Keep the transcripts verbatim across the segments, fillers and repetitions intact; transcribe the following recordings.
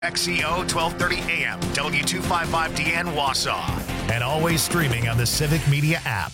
X E O twelve thirty A M, W two fifty-five D N Wausau, and always streaming on the Civic Media app.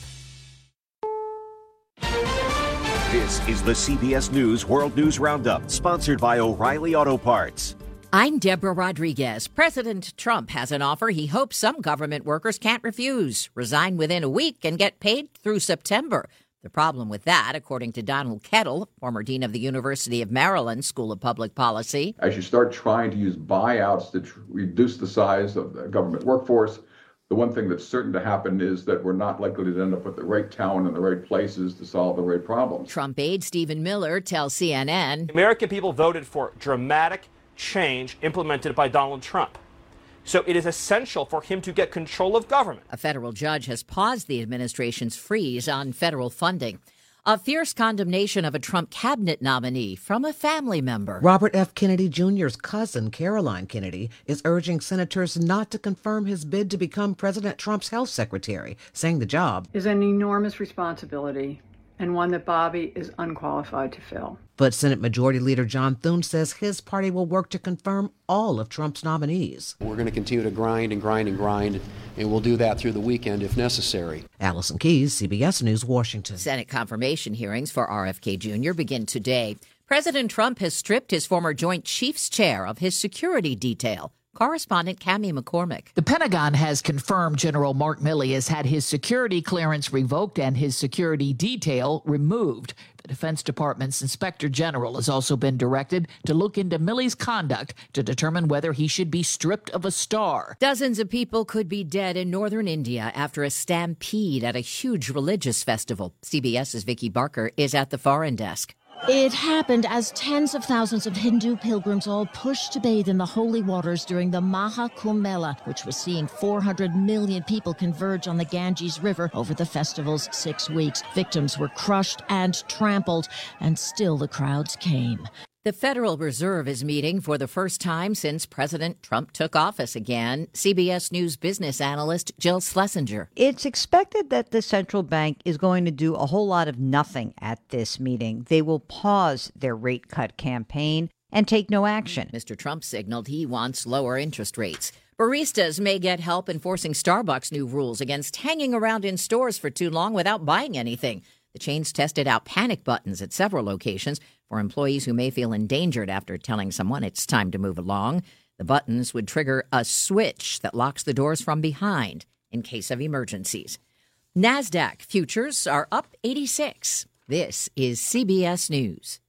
This is the C B S News World News Roundup, sponsored by O'Reilly Auto Parts. I'm Deborah Rodriguez. President Trump has an offer he hopes some government workers can't refuse. Resign within a week and get paid through September. The problem with that, according to Donald Kettle, former dean of the University of Maryland School of Public Policy. As you start trying to use buyouts to tr- reduce the size of the government workforce, the one thing that's certain to happen is that we're not likely to end up with the right talent in the right places to solve the right problems. Trump aide Stephen Miller tells C N N, American people voted for dramatic change implemented by Donald Trump. So it is essential for him to get control of government. A federal judge has paused the administration's freeze on federal funding. A fierce condemnation of a Trump cabinet nominee from a family member. Robert F. Kennedy Junior's cousin, Caroline Kennedy, is urging senators not to confirm his bid to become President Trump's health secretary, saying the job is an enormous responsibility and one that Bobby is unqualified to fill. But Senate Majority Leader John Thune says his party will work to confirm all of Trump's nominees. We're going to continue to grind and grind and grind, and we'll do that through the weekend if necessary. Allison Keyes, C B S News, Washington. Senate confirmation hearings for R F K Junior begin today. President Trump has stripped his former Joint Chiefs chair of his security detail. Correspondent Cammie McCormick. The Pentagon has confirmed General Mark Milley has had his security clearance revoked and his security detail removed. The Defense Department's Inspector General has also been directed to look into Milley's conduct to determine whether he should be stripped of a star. Dozens of people could be dead in northern India after a stampede at a huge religious festival. CBS's Vicky Barker is at the foreign desk. It happened as tens of thousands of Hindu pilgrims all pushed to bathe in the holy waters during the Maha Kumbh Mela, which was seeing four hundred million people converge on the Ganges River over the festival's six weeks. Victims were crushed and trampled, and still the crowds came. The Federal Reserve is meeting for the first time since President Trump took office again. C B S News business analyst Jill Schlesinger. It's expected that the central bank is going to do a whole lot of nothing at this meeting. They will pause their rate cut campaign and take no action. Mister Trump signaled he wants lower interest rates. Baristas may get help enforcing Starbucks' new rules against hanging around in stores for too long without buying anything. The chains tested out panic buttons at several locations for employees who may feel endangered after telling someone it's time to move along. The buttons would trigger a switch that locks the doors from behind in case of emergencies. NASDAQ futures are up eighty-six. This is C B S News.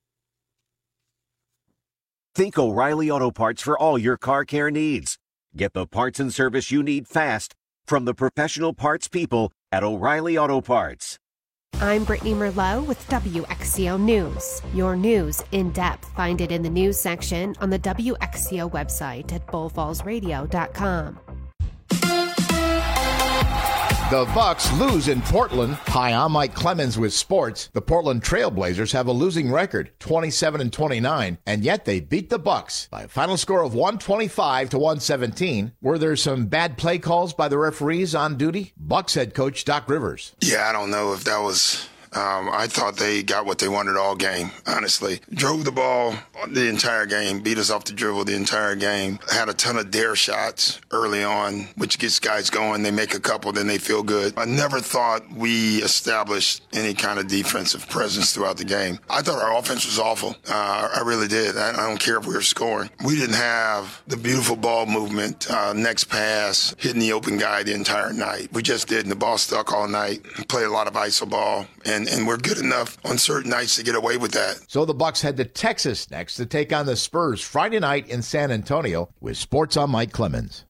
Think O'Reilly Auto Parts for all your car care needs. Get the parts and service you need fast from the professional parts people at O'Reilly Auto Parts. I'm Brittany Merlot with W X C O News. Your news in depth. Find it in the news section on the W X C O website at bull falls radio dot com. The Bucks lose in Portland. Hi, I'm Mike Clemens with sports. The Portland Trail Blazers have a losing record, twenty-seven and twenty-nine, and yet they beat the Bucks by a final score of one twenty-five to one seventeen. Were there some bad play calls by the referees on duty? Bucks head coach Doc Rivers. Yeah, I don't know if that was... Um, I thought they got what they wanted all game, honestly. Drove the ball the entire game, beat us off the dribble the entire game. Had a ton of dare shots early on, which gets guys going. They make a couple, then they feel good. I never thought we established any kind of defensive presence throughout the game. I thought our offense was awful. Uh, I really did. I, I don't care if we were scoring. We didn't have the beautiful ball movement, uh, next pass, hitting the open guy the entire night. We just did, and the ball stuck all night. Played a lot of I S O ball, and And, and we're good enough on certain nights to get away with that. So the Bucks head to Texas next to take on the Spurs Friday night in San Antonio. With sports, I'm Mike Clemens.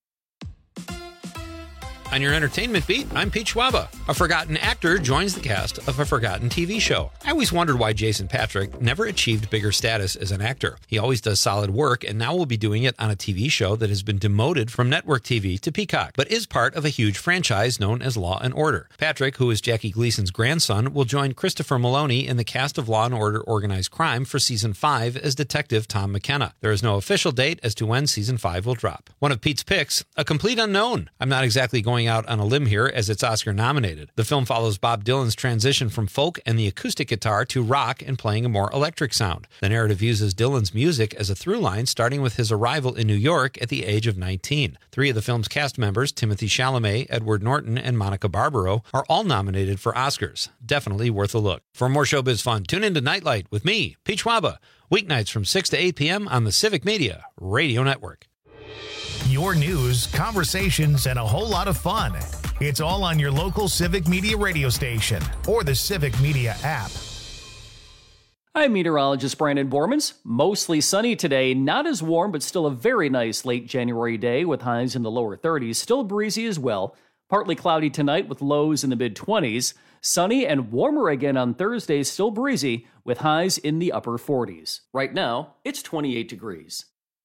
On your entertainment beat, I'm Pete Schwaba. A forgotten actor joins the cast of a forgotten T V show. I always wondered why Jason Patric never achieved bigger status as an actor. He always does solid work, and now will be doing it on a T V show that has been demoted from network T V to Peacock, but is part of a huge franchise known as Law and Order. Patrick, who is Jackie Gleason's grandson, will join Christopher Maloney in the cast of Law and Order Organized Crime for Season five as Detective Tom McKenna. There is no official date as to when Season five will drop. One of Pete's picks, a complete unknown. I'm not exactly going going out on a limb here as it's Oscar nominated. The film follows Bob Dylan's transition from folk and the acoustic guitar to rock and playing a more electric sound. The narrative uses Dylan's music as a through line, starting with his arrival in New York at the age of nineteen. Three of the film's cast members, Timothy Chalamet, Edward Norton, and Monica Barbaro, are all nominated for Oscars. Definitely worth a look. For more showbiz fun, tune into Nightlight with me, Pete Schwaba, weeknights from six to eight p.m. on the Civic Media Radio Network. Your news, conversations, and a whole lot of fun. It's all on your local Civic Media radio station or the Civic Media app. I'm meteorologist Brandon Bormans. Mostly sunny today, not as warm, but still a very nice late January day with highs in the lower thirties. Still breezy as well. Partly cloudy tonight with lows in the mid-twenties. Sunny and warmer again on Thursday, still breezy with highs in the upper forties. Right now, it's twenty-eight degrees.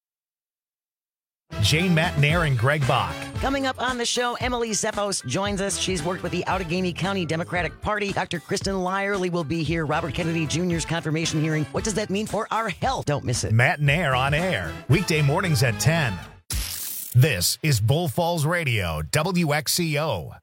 Jane Matnair and Greg Bach. Coming up on the show, Emily Zephos joins us. She's worked with the Outagamie County Democratic Party. Doctor Kristen Lyerly will be here. Robert Kennedy Junior's confirmation hearing. What does that mean for our health? Don't miss it. Matnair on air, weekday mornings at ten. This is Bull Falls Radio, W X C O.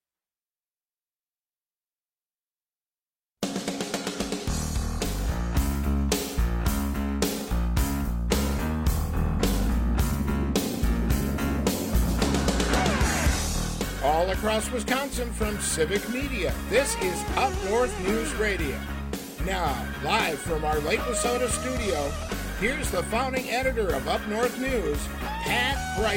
All across Wisconsin from Civic Media, this is Up North News Radio. Now, live from our Lake Wissota studio, here's the founding editor of Up North News, Pat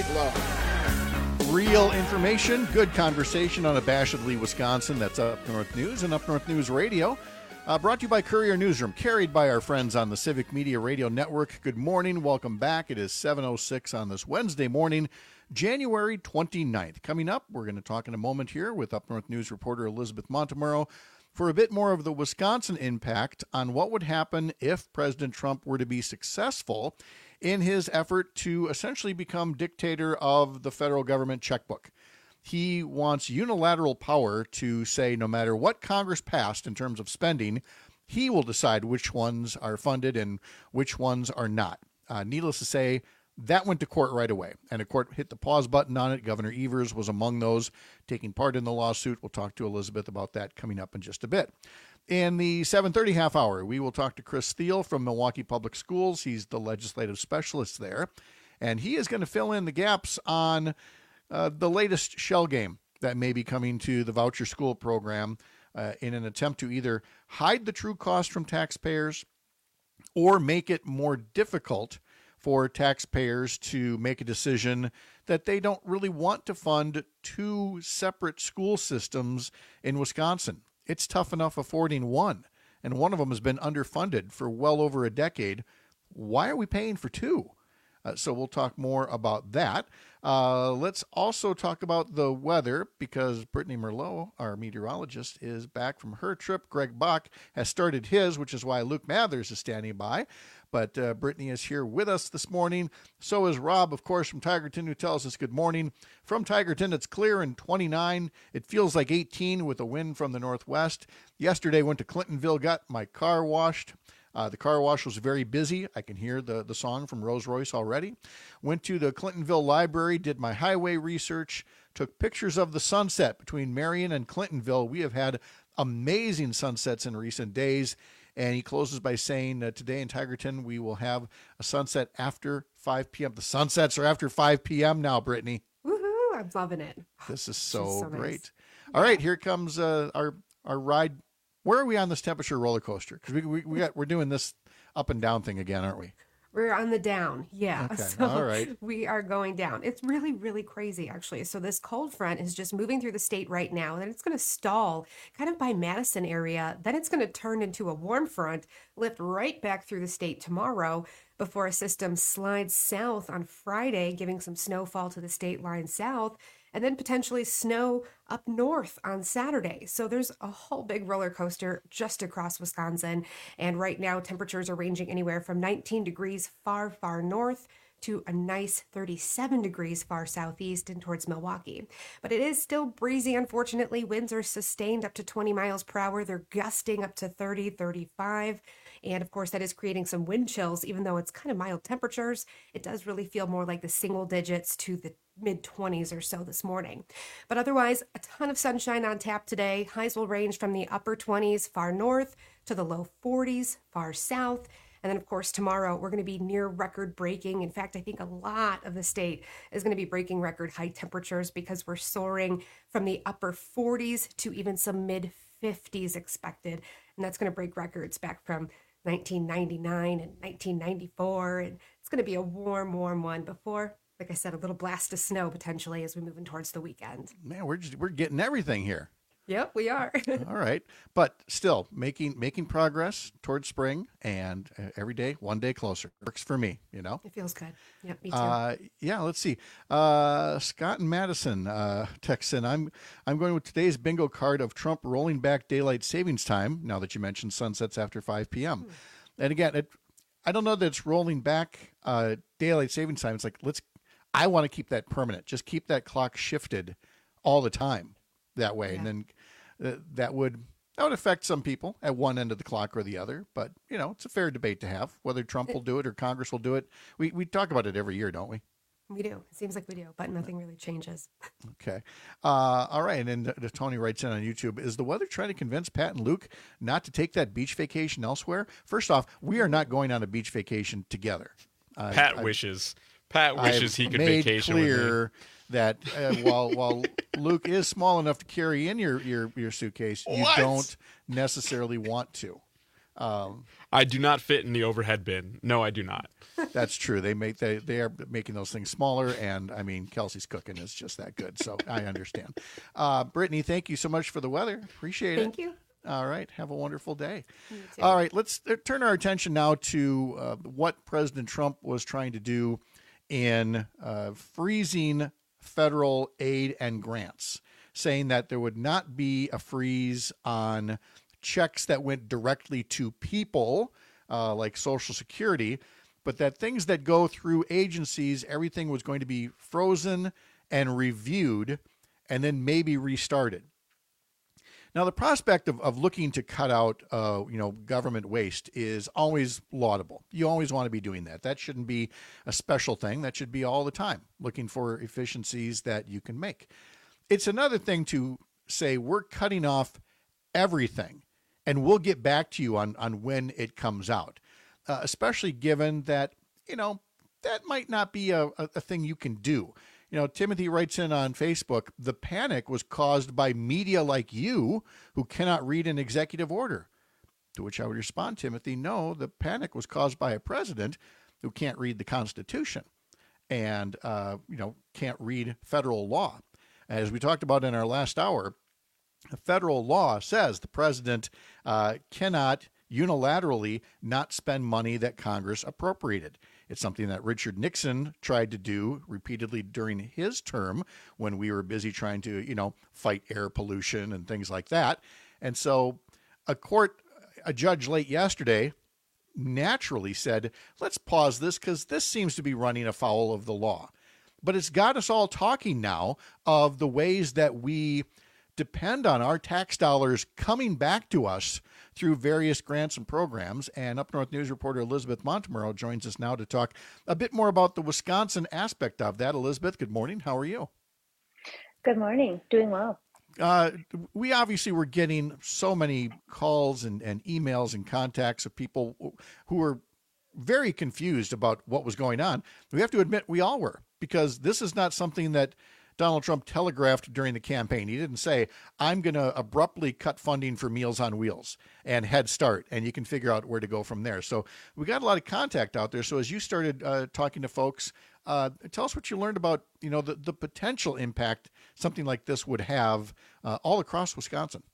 Brightlow. Real information, good conversation unabashedly Wisconsin. That's Up North News and Up North News Radio. Uh, brought to you by Courier Newsroom, carried by our friends on the Civic Media Radio Network. Good morning, welcome back. It is seven oh six on this Wednesday morning, January twenty-ninth. Coming up, we're going to talk in a moment here with Up North News reporter Elizabeth Montemurro for a bit more of the Wisconsin impact on what would happen if President Trump were to be successful in his effort to essentially become dictator of the federal government checkbook. He wants unilateral power to say no matter what Congress passed in terms of spending, he will decide which ones are funded and which ones are not. Uh, needless to say, that went to court right away, and the court hit the pause button on it. Governor Evers was among those taking part in the lawsuit. We'll talk to Elizabeth about that coming up in just a bit. In the seven thirty half hour, we will talk to Chris Thiel from Milwaukee Public Schools. He's the legislative specialist there, and he is going to fill in the gaps on uh, the latest shell game that may be coming to the voucher school program uh, in an attempt to either hide the true cost from taxpayers or make it more difficult for taxpayers to make a decision that they don't really want to fund two separate school systems in Wisconsin. It's tough enough affording one, and one of them has been underfunded for well over a decade. Why are we paying for two? Uh, so we'll talk more about that. Uh, let's also talk about the weather because Brittany Merlot, our meteorologist, is back from her trip. Greg Bach has started his, which is why Luke Mathers is standing by. But uh, Brittany is here with us this morning. So is Rob, of course, from Tigerton, who tells us good morning. From Tigerton, it's clear and twenty-nine. It feels like eighteen with a wind from the northwest. Yesterday, went to Clintonville, got my car washed. Uh, the car wash was very busy. I can hear the, the song from Rolls Royce already. Went to the Clintonville Library, did my highway research, took pictures of the sunset between Marion and Clintonville. We have had amazing sunsets in recent days. And he closes by saying uh, today in Tigerton, we will have a sunset after five p.m. The sunsets are after five p.m. now, Brittany. Woohoo! I'm loving it. This is so, so great. Nice. All right, here comes uh, our our ride. Where are we on this temperature roller coaster? Because we, we, we got, we're doing this up and down thing again, aren't we? We're on the down. Yeah. Okay. So all right. We are going down. It's really, really crazy, actually. So this cold front is just moving through the state right now. Then it's going to stall kind of by Madison area. Then it's going to turn into a warm front, lift right back through the state tomorrow before a system slides south on Friday, giving some snowfall to the state line south, and then potentially snow up north on Saturday. So there's a whole big roller coaster just across Wisconsin. And right now temperatures are ranging anywhere from nineteen degrees far, far north to a nice thirty-seven degrees far southeast and towards Milwaukee. But it is still breezy, unfortunately. Winds are sustained up to twenty miles per hour. They're gusting up to thirty, thirty-five. And of course, that is creating some wind chills, even though it's kind of mild temperatures. It does really feel more like the single digits to the mid twenties or so this morning. But otherwise, a ton of sunshine on tap today. Highs will range from the upper twenties far north to the low forties far south. And then, of course, tomorrow we're going to be near record breaking. In fact, I think a lot of the state is going to be breaking record high temperatures because we're soaring from the upper forties to even some mid fifties expected. And that's going to break records back from nineteen ninety-nine and nineteen ninety-four. And it's going to be a warm, warm one before, like I said, a little blast of snow potentially as we move in towards the weekend. Man, we're just, we're getting everything here. Yep, we are. All right. But still making making progress towards spring, and uh, every day, one day closer. Works for me, you know? It feels good. Yep, me too. Uh, yeah, let's see. Uh, Scott and Madison uh, text in. I'm, I'm going with today's bingo card of Trump rolling back daylight savings time, now that you mentioned sunsets after five p.m. Hmm. And again, it, I don't know that it's rolling back uh, daylight savings time. It's like, let's, I want to keep that permanent. Just keep that clock shifted all the time that way. Yeah. And then uh, that would that would affect some people at one end of the clock or the other. But, you know, it's a fair debate to have, whether Trump will do it or Congress will do it. We we talk about it every year, don't we? We do. It seems like we do, but nothing really changes. Okay. Uh, all right. And then Tony writes in on YouTube, is the weather trying to convince Pat and Luke not to take that beach vacation elsewhere? First off, we are not going on a beach vacation together. Pat I, wishes. Pat wishes I've he could made vacation clear with me. that uh, while while Luke is small enough to carry in your your, your suitcase, you What? don't necessarily want to. Um, I do not fit in the overhead bin. No, I do not. That's true. They make they they are making those things smaller, and I mean Kelsey's cooking is just that good. So I understand. Uh, Brittany, thank you so much for the weather. Appreciate Thank it. you. All right. Have a wonderful day. All right. Let's uh, turn our attention now to uh, what President Trump was trying to do in uh, freezing federal aid and grants, saying that there would not be a freeze on checks that went directly to people, uh, like Social Security, but that things that go through agencies, everything was going to be frozen and reviewed and then maybe restarted. Now, the prospect of, of looking to cut out, uh, you know, government waste is always laudable. You always want to be doing that. That shouldn't be a special thing. That should be all the time, looking for efficiencies that you can make. It's another thing to say we're cutting off everything, and we'll get back to you on, on when it comes out, uh, especially given that, you know, that might not be a, a, a thing you can do. You know, Timothy writes in on Facebook, the panic was caused by media like you who cannot read an executive order. To which I would respond, Timothy, no, the panic was caused by a president who can't read the Constitution and, uh, you know, can't read federal law. As we talked about in our last hour, federal law says the president uh, cannot unilaterally not spend money that Congress appropriated. It's something that Richard Nixon tried to do repeatedly during his term when we were busy trying to, you know, fight air pollution and things like that. And so a court, a judge late yesterday naturally said, let's pause this because this seems to be running afoul of the law. But it's got us all talking now of the ways that we depend on our tax dollars coming back to us through various grants and programs. And Up North News reporter Elizabeth Montemurro joins us now to talk a bit more about the Wisconsin aspect of that. Elizabeth, good morning. How are you? Good morning. Doing well. Uh, we obviously were getting so many calls and, and emails and contacts of people who were very confused about what was going on. We have to admit we all were, because this is not something that Donald Trump telegraphed during the campaign. He didn't say, I'm going to abruptly cut funding for Meals on Wheels and Head Start, and you can figure out where to go from there. So we got a lot of contact out there. So as you started uh, talking to folks, uh, tell us what you learned about, you know, the, the potential impact something like this would have uh, all across Wisconsin.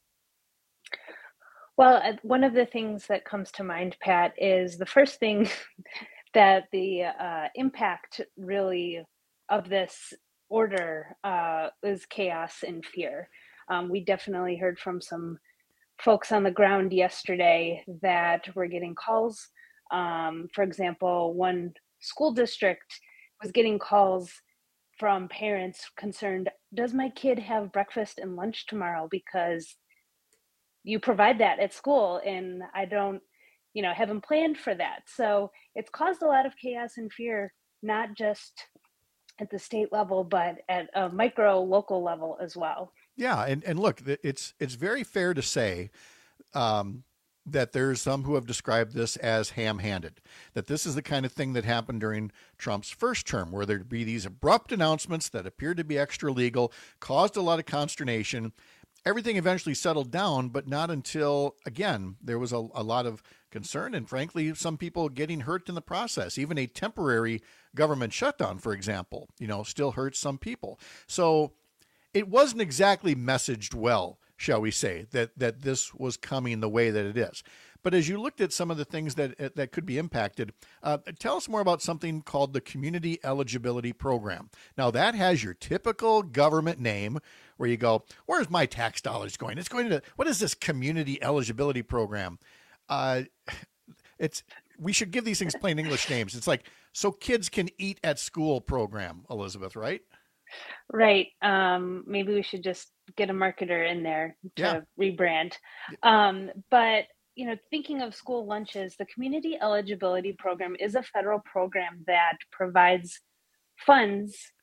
Well, one of the things that comes to mind, Pat, is the first thing that the uh, impact really of this order uh, is chaos and fear. Um, we definitely heard from some folks on the ground yesterday that were getting calls. Um, for example, one school district was getting calls from parents concerned, does my kid have breakfast and lunch tomorrow? Because you provide that at school and I don't, you know, haven't planned for that. So it's caused a lot of chaos and fear, not just at the state level, but at a micro local level as well. Yeah. And, and look, it's, it's very fair to say, um, that there's some who have described this as ham-handed, that this is the kind of thing that happened during Trump's first term, where there'd be these abrupt announcements that appeared to be extra legal, caused a lot of consternation. Everything eventually settled down, but not until, again, there was a, a lot of concern and, frankly, some people getting hurt in the process. Even a temporary government shutdown, for example, you know, still hurts some people. So it wasn't exactly messaged well, shall we say, that that this was coming the way that it is. But as you looked at some of the things that that could be impacted, uh, tell us more about something called the Community Eligibility Program. Now, that has your typical government name where you go, where's my tax dollars going? It's going to, what is this Community Eligibility Program? Uh, it's we should give these things plain English names. It's like, so kids can eat at school program, Elizabeth, right? Right. Um, maybe we should just get a marketer in there to Yeah. rebrand. Um, but, you know, thinking of school lunches, the Community Eligibility Program is a federal program that provides funds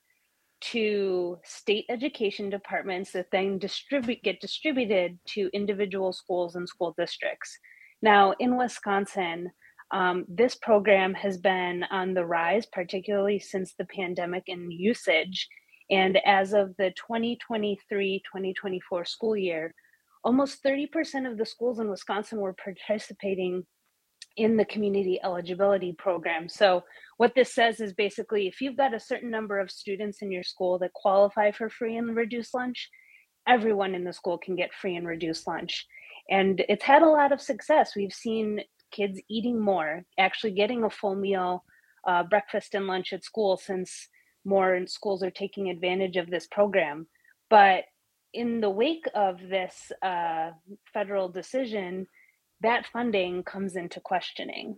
to state education departments that then distribute get distributed to individual schools and school districts. Now, in Wisconsin, um, this program has been on the rise, particularly since the pandemic in usage. And as of the twenty twenty-three twenty twenty-four school year, almost thirty percent of the schools in Wisconsin were participating in the Community Eligibility Program. So what this says is basically, if you've got a certain number of students in your school that qualify for free and reduced lunch, everyone in the school can get free and reduced lunch. And it's had a lot of success. We've seen kids eating more, actually getting a full meal, uh, breakfast and lunch at school, since more schools are taking advantage of this program. But in the wake of this uh, federal decision, that funding comes into questioning.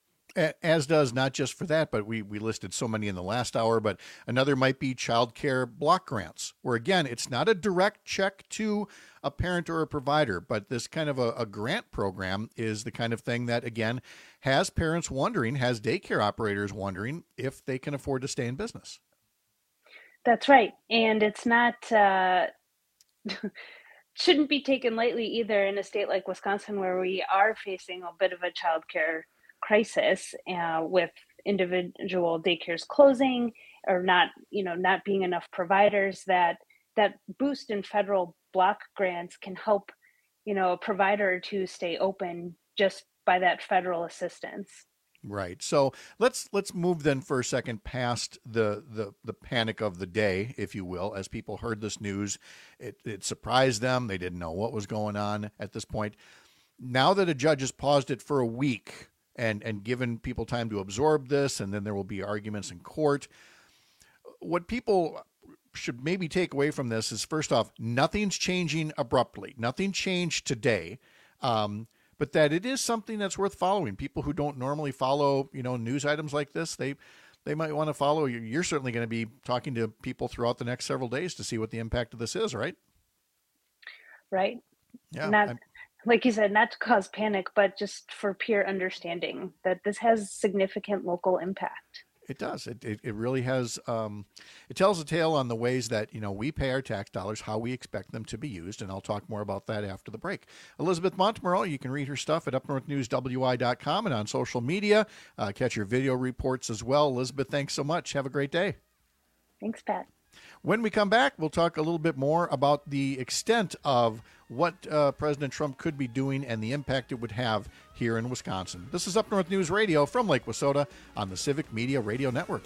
As does, not just for that, but we, we listed so many in the last hour, but another might be child care block grants, where again, it's not a direct check to a parent or a provider, but this kind of a, a grant program is the kind of thing that, again, has parents wondering, has daycare operators wondering if they can afford to stay in business. That's right. And it's not, uh, shouldn't be taken lightly either in a state like Wisconsin, where we are facing a bit of a childcare crisis uh, with individual daycares closing or not, you know, not being enough providers. That that boost in federal block grants can help, you know, a provider or two stay open just by that federal assistance. Right. So let's let's move then for a second past the the the panic of the day, if you will. As people heard this news, it, it surprised them. They didn't know what was going on at this point. Now that a judge has paused it for a week and and given people time to absorb this, and then there will be arguments in court, what people should maybe take away from this is, first off, nothing's changing abruptly. Nothing changed today. Um, but that it is something that's worth following. People who don't normally follow, you know, news items like this, they they might want to follow. You're certainly going to be talking to people throughout the next several days to see what the impact of this is, right? Right. Yeah. Not, I'm, like you said, not to cause panic, but just for peer understanding that this has significant local impact. It does. It, it it really has. Um, it tells a tale on the ways that, you know, we pay our tax dollars, how we expect them to be used, and I'll talk more about that after the break. Elizabeth Montemurro, you can read her stuff at up north news w i dot com and on social media. Uh, catch your video reports as well. Elizabeth, thanks so much. Have a great day. Thanks, Pat. When we come back, we'll talk a little bit more about the extent of what uh, President Trump could be doing and the impact it would have here in Wisconsin. This is Up North News Radio from Lake Wissota on the Civic Media Radio Network.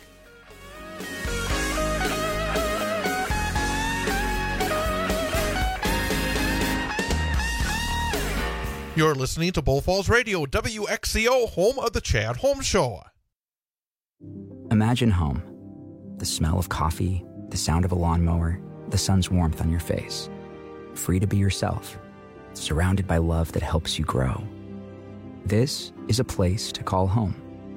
You're listening to Bull Falls Radio, W X C O, home of the Chad Holmes Show. Imagine home. The smell of coffee, the sound of a lawnmower, the sun's warmth on your face. Free to be yourself, surrounded by love that helps you grow. This is a place to call home.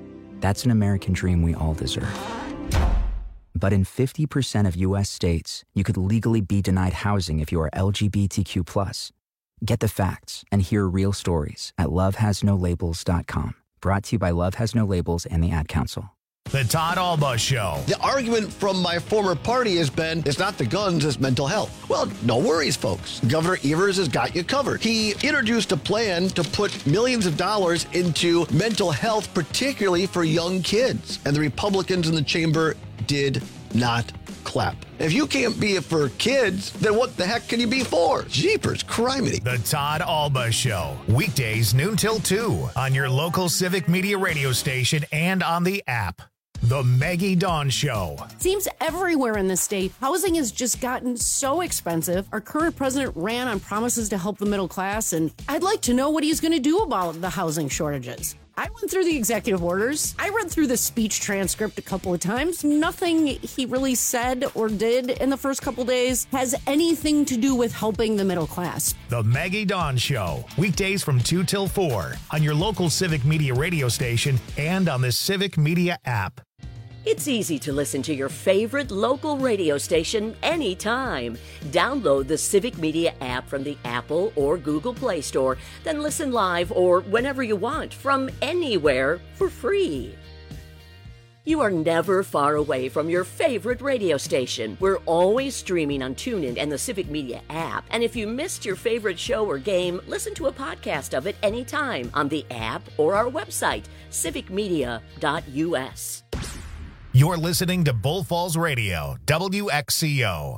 That's an American dream we all deserve. But in fifty percent of U S states, you could legally be denied housing if you are L G B T Q plus. Get the facts and hear real stories at love has no labels dot com. Brought to you by Love Has No Labels and the Ad Council. The Todd Alba Show. The argument from my former party has been, it's not the guns, it's mental health. Well, no worries, folks. Governor Evers has got you covered. He introduced a plan to put millions of dollars into mental health, particularly for young kids. And the Republicans in the chamber did not clap. If you can't be it for kids, then what the heck can you be for? Jeepers, criminy. The Todd Alba Show. Weekdays noon till two on your local Civic Media radio station and on the app. The Maggie Dawn Show. Seems everywhere in the state, housing has just gotten so expensive. Our current president ran on promises to help the middle class, and I'd like to know what he's going to do about the housing shortages. I went through the executive orders. I read through the speech transcript a couple of times. Nothing he really said or did in the first couple days has anything to do with helping the middle class. The Maggie Dawn Show. Weekdays from two till four on your local Civic Media radio station and on the Civic Media app. It's easy to listen to your favorite local radio station anytime. Download the Civic Media app from the Apple or Google Play Store, then listen live or whenever you want from anywhere for free. You are never far away from your favorite radio station. We're always streaming on TuneIn and the Civic Media app. And if you missed your favorite show or game, listen to a podcast of it anytime on the app or our website, civic media dot u s. You're listening to Bull Falls Radio, W X C O.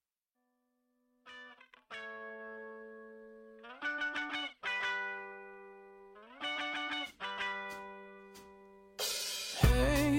Hey,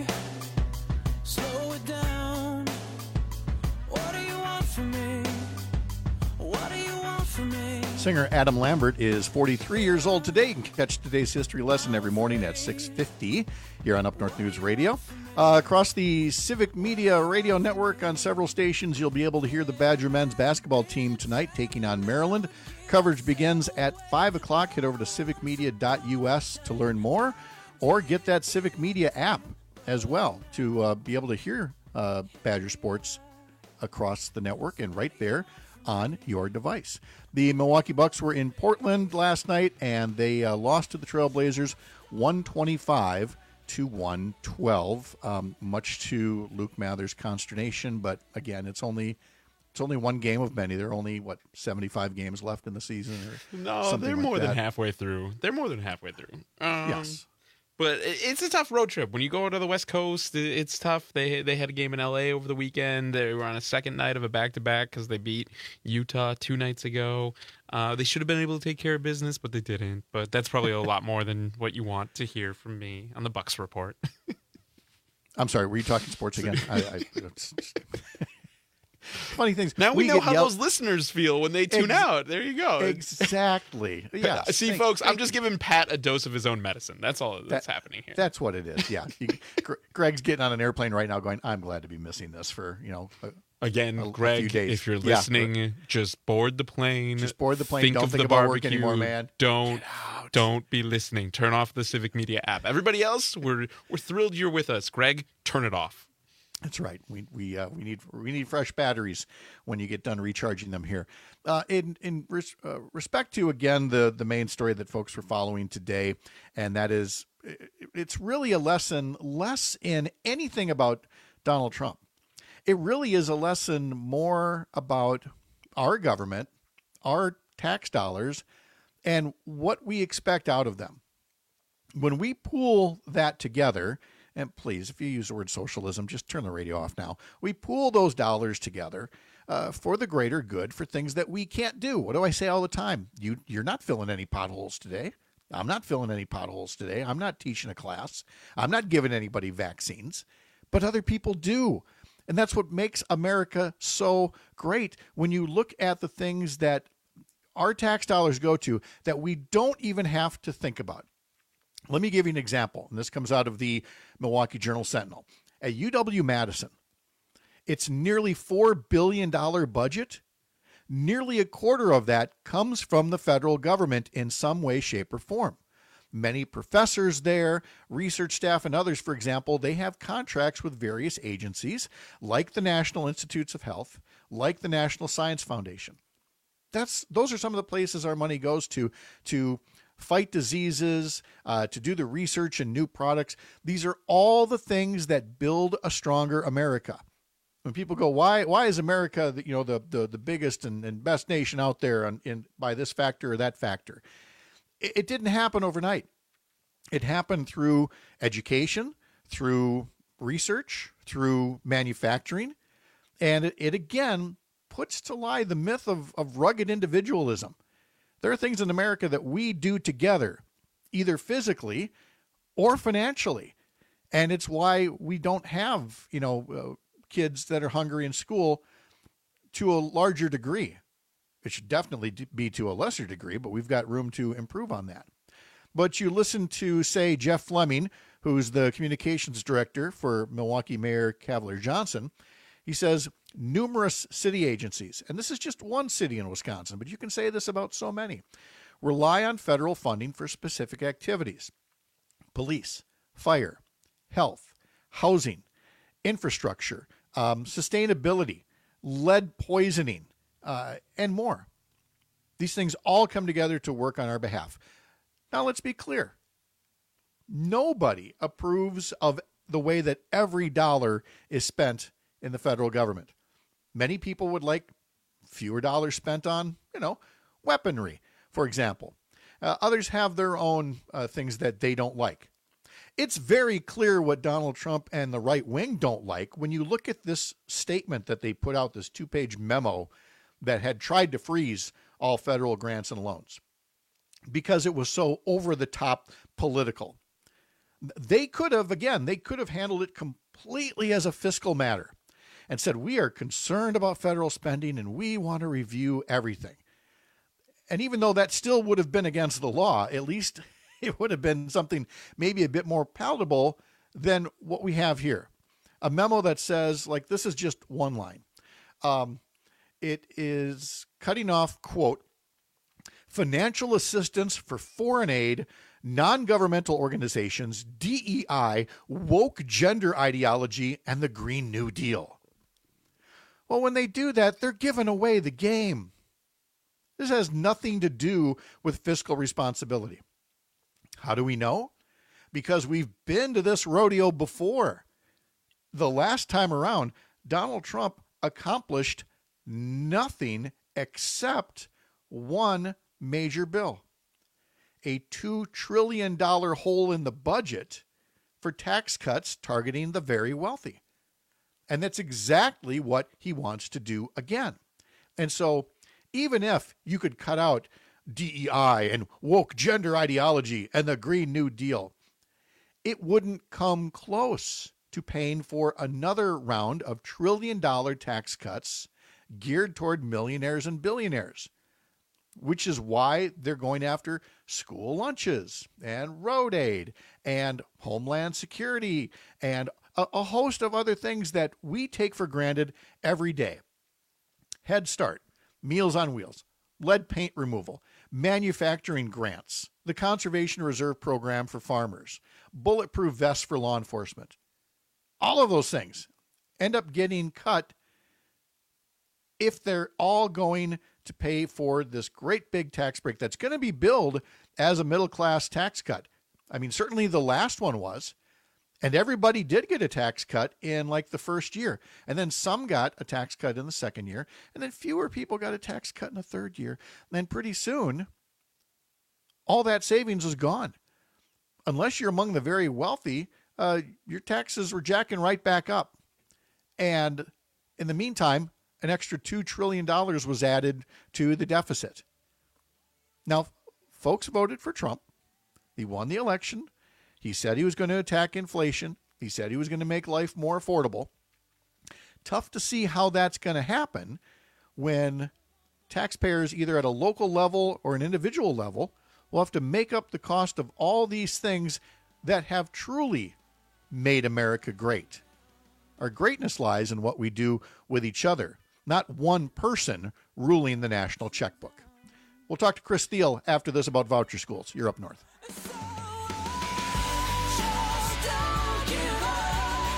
slow it down. What do you want from me? What do you want from me? Singer Adam Lambert is forty-three years old today. You can catch today's history lesson every morning at six fifty here on Up North News Radio. Uh, across the Civic Media radio network on several stations, you'll be able to hear the Badger men's basketball team tonight taking on Maryland. Coverage begins at five o'clock. Head over to civic media dot u s to learn more, or get that Civic Media app as well to uh, be able to hear uh, Badger sports across the network and right there on your device. The Milwaukee Bucks were in Portland last night, and they uh, lost to the Trailblazers one twenty-five to one twelve, um, much to Luke Mather's consternation. But again, it's only it's only one game of many. There are only, what, seventy-five games left in the season? Or no, they're like more that. than halfway through. They're more than halfway through. Um, yes. But it's a tough road trip. When you go to the West Coast, it's tough. They they had a game in L A over the weekend. They were on a second night of a back-to-back because they beat Utah two nights ago. Uh, they should have been able to take care of business, but they didn't. But that's probably a lot more than what you want to hear from me on the Bucks Report. I'm sorry, were you talking sports again? I, I, it's, funny things. Now we, we know how yelled- those listeners feel when they tune Ex- out. There you go. Exactly. Yeah. See, thank, folks, thank I'm just giving Pat a dose of his own medicine. That's all that's that, happening here. That's what it is. Yeah. You, Greg's getting on an airplane right now going, I'm glad to be missing this for, you know, a, Again, a, Greg, a few days. if you're Yeah. listening, just board the plane. Just board the plane. Think Don't of think the about barbecue. work anymore, man. Don't don't be listening. Turn off the Civic Media app. Everybody else, we're we're thrilled you're with us. Greg, turn it off. That's right. We we uh, we need we need fresh batteries when you get done recharging them here. Uh, in in res, uh, respect to again the the main story that folks were following today, and that is it's really a lesson less in anything about Donald Trump. It really is a lesson more about our government, our tax dollars, and what we expect out of them. When we pool that together. And please, if you use the word socialism, just turn the radio off now. We pool those dollars together uh, for the greater good, for things that we can't do. What do I say all the time? You, you're not filling any potholes today. I'm not filling any potholes today. I'm not teaching a class. I'm not giving anybody vaccines. But other people do. And that's what makes America so great. When you look at the things that our tax dollars go to that we don't even have to think about. Let me give you an example, and this comes out of the Milwaukee Journal-Sentinel. At U W-Madison, its nearly four billion dollars budget, nearly a quarter of that comes from the federal government in some way, shape, or form. many professors there, research staff, and others, for example, they have contracts with various agencies like the National Institutes of Health, like the National Science Foundation. That's those are some of the places our money goes to to fight diseases, uh, to do the research and new products. These are all the things that build a stronger America. When people go, why why is America the, you know the the, the biggest and, and best nation out there in, in by this factor or that factor? It, it didn't happen overnight. It happened through education, through research, through manufacturing, and it, it again puts to lie the myth of, of rugged individualism. There are things in America that we do together, either physically or financially. And it's why we don't have, you know, uh, kids that are hungry in school to a larger degree. It should definitely be to a lesser degree, but we've got room to improve on that. But you listen to, say, Jeff Fleming, who's the communications director for Milwaukee Mayor Cavalier Johnson. He says numerous city agencies, and this is just one city in Wisconsin, but you can say this about so many, rely on federal funding for specific activities. Police, fire, health, housing, infrastructure, um, sustainability, lead poisoning, uh, and more. These things all come together to work on our behalf. Now, let's be clear. Nobody approves of the way that every dollar is spent in the federal government. Many people would like fewer dollars spent on, you know, weaponry, for example. Uh, others have their own uh, things that they don't like. It's very clear what Donald Trump and the right wing don't like when you look at this statement that they put out, this two-page memo that had tried to freeze all federal grants and loans because it was so over-the-top political. They could have, again, they could have handled it completely as a fiscal matter and said, we are concerned about federal spending and we want to review everything. And even though that still would have been against the law, at least it would have been something maybe a bit more palatable than what we have here. A memo that says, like, this is just one line. Um, it is cutting off, quote, financial assistance for foreign aid, non-governmental organizations, D E I, woke gender ideology, and the Green New Deal. Well, when they do that, they're giving away the game. This has nothing to do with fiscal responsibility. How do we know? Because we've been to this rodeo before. The last time around, Donald Trump accomplished nothing except one major bill. A two trillion dollars hole in the budget for tax cuts targeting the very wealthy. And that's exactly what he wants to do again. And so even if you could cut out D E I and woke gender ideology and the Green New Deal, it wouldn't come close to paying for another round of trillion dollar tax cuts geared toward millionaires and billionaires, which is why they're going after school lunches and road aid and homeland security and a, a host of other things that we take for granted every day. Head Start, Meals on Wheels, lead paint removal, manufacturing grants, the Conservation Reserve Program for farmers, bulletproof vests for law enforcement. All of those things end up getting cut if they're all going to pay for this great big tax break that's going to be billed as a middle-class tax cut. I mean, certainly the last one was, and everybody did get a tax cut in like the first year. And then some got a tax cut in the second year, and then fewer people got a tax cut in the third year. And then pretty soon, all that savings is gone. Unless you're among the very wealthy, uh, your taxes were jacking right back up. And in the meantime, an extra two trillion dollars was added to the deficit. Now, folks voted for Trump. He won the election. He said he was going to attack inflation. He said he was going to make life more affordable. Tough to see how that's going to happen when taxpayers, either at a local level or an individual level, will have to make up the cost of all these things that have truly made America great. Our greatness lies in what we do with each other, not one person ruling the national checkbook. We'll talk to Chris Thiel after this about voucher schools. You're up north.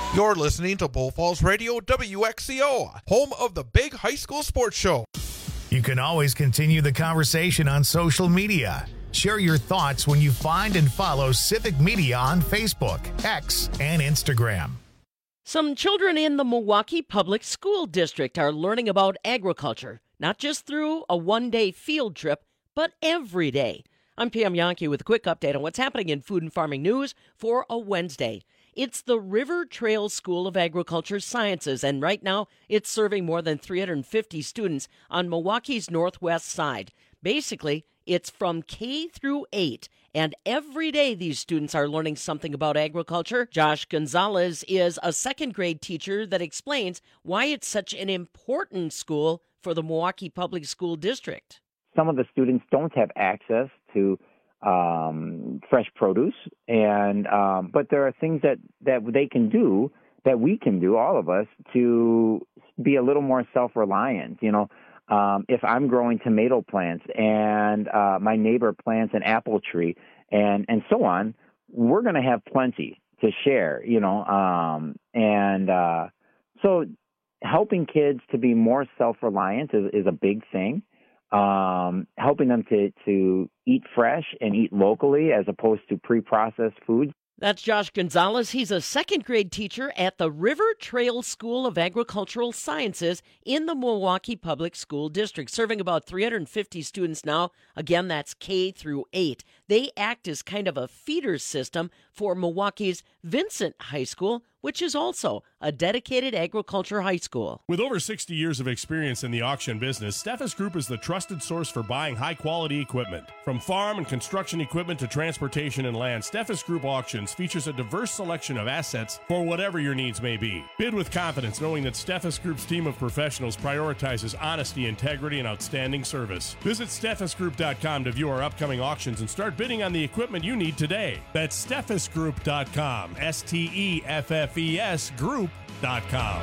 You're listening to Bull Falls Radio, W X C O, home of the big high school sports show. You can always continue the conversation on social media. Share your thoughts when you find and follow Civic Media on Facebook, X, and Instagram. Some children in the Milwaukee Public School District are learning about agriculture, not just through a one-day field trip, but every day. I'm Pam Yankee with a quick update on what's happening in food and farming news for a Wednesday. It's the River Trail School of Agriculture Sciences, and right now it's serving more than three hundred fifty students on Milwaukee's northwest side. Basically, it's from K through eight, and every day these students are learning something about agriculture. Josh Gonzalez is a second grade teacher that explains why it's such an important school for the Milwaukee Public School District. Some of the students don't have access to um, fresh produce, and um, but there are things that, that they can do, that we can do, all of us, to be a little more self-reliant. You know, um, if I'm growing tomato plants and uh, my neighbor plants an apple tree and, and so on, we're going to have plenty to share, you know, um, and uh, so helping kids to be more self-reliant is, is a big thing. Um, helping them to, to eat fresh and eat locally as opposed to pre-processed foods. That's Josh Gonzalez. He's a second grade teacher at the River Trail School of Agricultural Sciences in the Milwaukee Public School District, serving about three hundred fifty students now. Again, that's K through eight. They act as kind of a feeder system for Milwaukee's Vincent High School, which is also a dedicated agriculture high school. With over sixty years of experience in the auction business, Steffes Group is the trusted source for buying high-quality equipment. From farm and construction equipment to transportation and land, Steffes Group Auctions features a diverse selection of assets for whatever your needs may be. Bid with confidence, knowing that Steffes Group's team of professionals prioritizes honesty, integrity, and outstanding service. Visit Steffes Group dot com to view our upcoming auctions and start bidding on the equipment you need today. That's Steffes Group dot com, S T E F F E S Group dot com.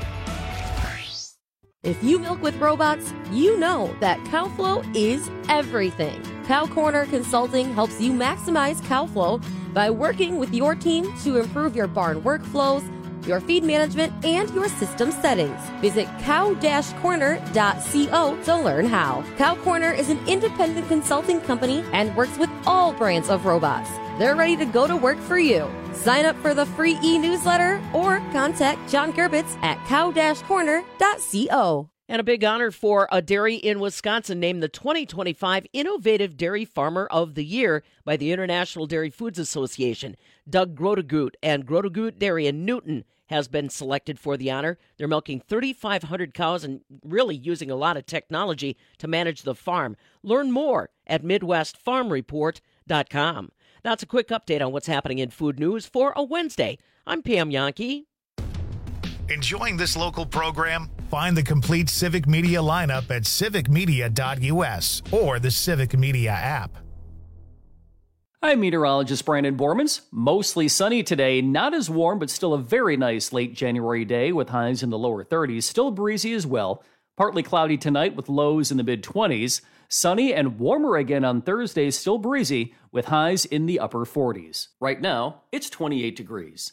If you milk with robots, you know that cow flow is everything. Cow Corner Consulting helps you maximize cow flow by working with your team to improve your barn workflows, your feed management, and your system settings. Visit cow dash corner dot co to learn how. Cow Corner is an independent consulting company and works with all brands of robots. They're ready to go to work for you. Sign up for the free e-newsletter or contact John Gerbitz at cow dash corner dot co. And a big honor for a dairy in Wisconsin named the twenty twenty-five Innovative Dairy Farmer of the Year by the International Dairy Foods Association. Doug Grotegut and Grotegut Dairy in Newton has been selected for the honor. They're milking thirty-five hundred cows and really using a lot of technology to manage the farm. Learn more at midwest farm report dot com. That's a quick update on what's happening in food news for a Wednesday. I'm Pam Yankee. Enjoying this local program? Find the complete Civic Media lineup at civic media dot u s or the Civic Media app. I'm meteorologist Brandon Bormans. Mostly sunny today, not as warm, but still a very nice late January day with highs in the lower thirties. Still breezy as well. Partly cloudy tonight with lows in the mid-twenties. Sunny and warmer again on Thursday, still breezy with highs in the upper forties. Right now, it's twenty-eight degrees.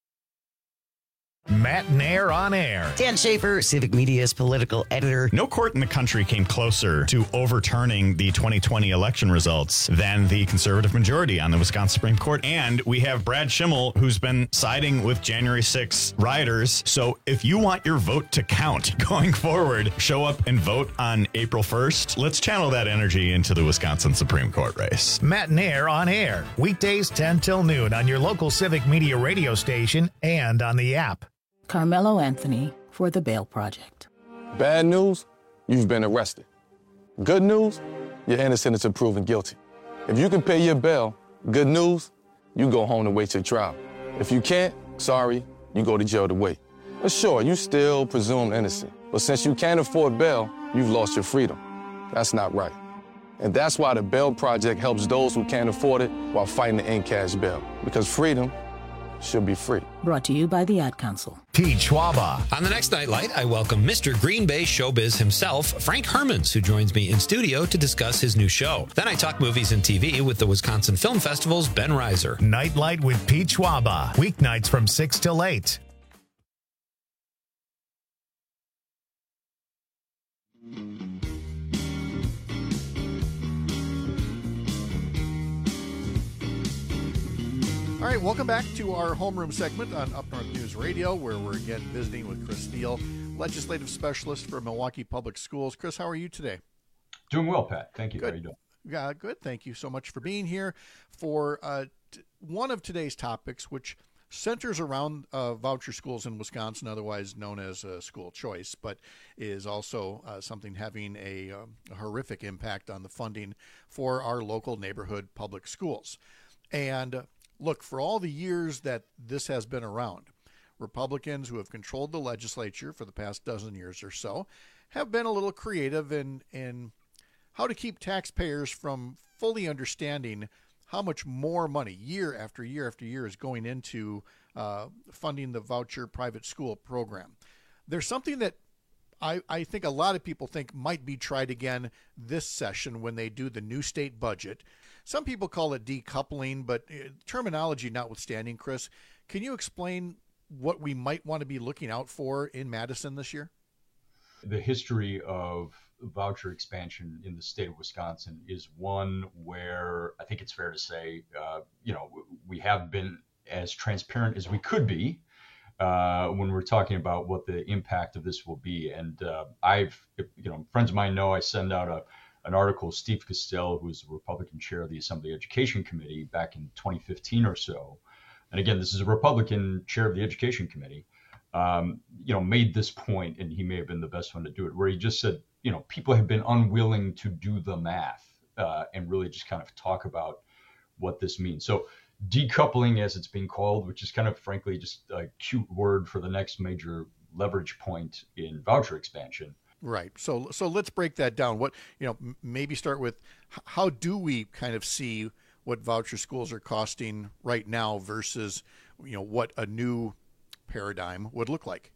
Matt Nair on air. Dan Schaefer, Civic Media's political editor. No court in the country came closer to overturning the twenty twenty election results than the conservative majority on the Wisconsin Supreme Court. And we have Brad Schimmel, who's been siding with January sixth rioters. So if you want your vote to count going forward, show up and vote on April first. Let's channel that energy into the Wisconsin Supreme Court race. Matt Nair on air. Weekdays ten till noon on your local Civic Media radio station and on the app. Carmelo Anthony for the Bail Project. Bad news, you've been arrested. Good news, you're innocent until proven guilty. If you can pay your bail, good news, you go home to wait your trial. If you can't, sorry, you go to jail to wait. But sure, you still presumed innocent. But since you can't afford bail, you've lost your freedom. That's not right. And that's why the Bail Project helps those who can't afford it while fighting to end cash bail. Because freedom should be free. Brought to you by the Ad Council. Pete Schwaba. On the next Nightlight, I welcome Mister Green Bay Showbiz himself, Frank Hermans, who joins me in studio to discuss his new show. Then I talk movies and T V with the Wisconsin Film Festival's Ben Reiser. Nightlight with Pete Schwaba. Weeknights from six till eight. All right, welcome back to our homeroom segment on Up North News Radio, where we're again visiting with Chris Steele, legislative specialist for Milwaukee Public Schools. Chris, how are you today? Doing well, Pat. Thank you. Good. How are you doing? Yeah, good. Thank you so much for being here for uh, t- one of today's topics, which centers around uh, voucher schools in Wisconsin, otherwise known as uh, school choice, but is also uh, something having a, um, a horrific impact on the funding for our local neighborhood public schools. And uh, look, for all the years that this has been around, Republicans who have controlled the legislature for the past dozen years or so have been a little creative in, in how to keep taxpayers from fully understanding how much more money year after year after year is going into uh, funding the voucher private school program. There's something that I, I think a lot of people think might be tried again this session when they do the new state budget. Some people call it decoupling, but terminology notwithstanding, Chris, can you explain what we might want to be looking out for in Madison this year? The history of voucher expansion in the state of Wisconsin is one where I think it's fair to say, uh, you know, we have been as transparent as we could be uh, when we're talking about what the impact of this will be. And uh, I've, you know, friends of mine know I send out a an article, Steve Castell, who is the Republican chair of the Assembly Education Committee back in twenty fifteen or so. And again, this is a Republican chair of the Education Committee, um, you know, made this point, and he may have been the best one to do it, where he just said, you know, people have been unwilling to do the math uh, and really just kind of talk about what this means. So decoupling, as it's being called, which is kind of frankly just a cute word for the next major leverage point in voucher expansion. Right. So so let's break that down. What, you know, m- maybe start with how do we kind of see what voucher schools are costing right now versus, you know, what a new paradigm would look like?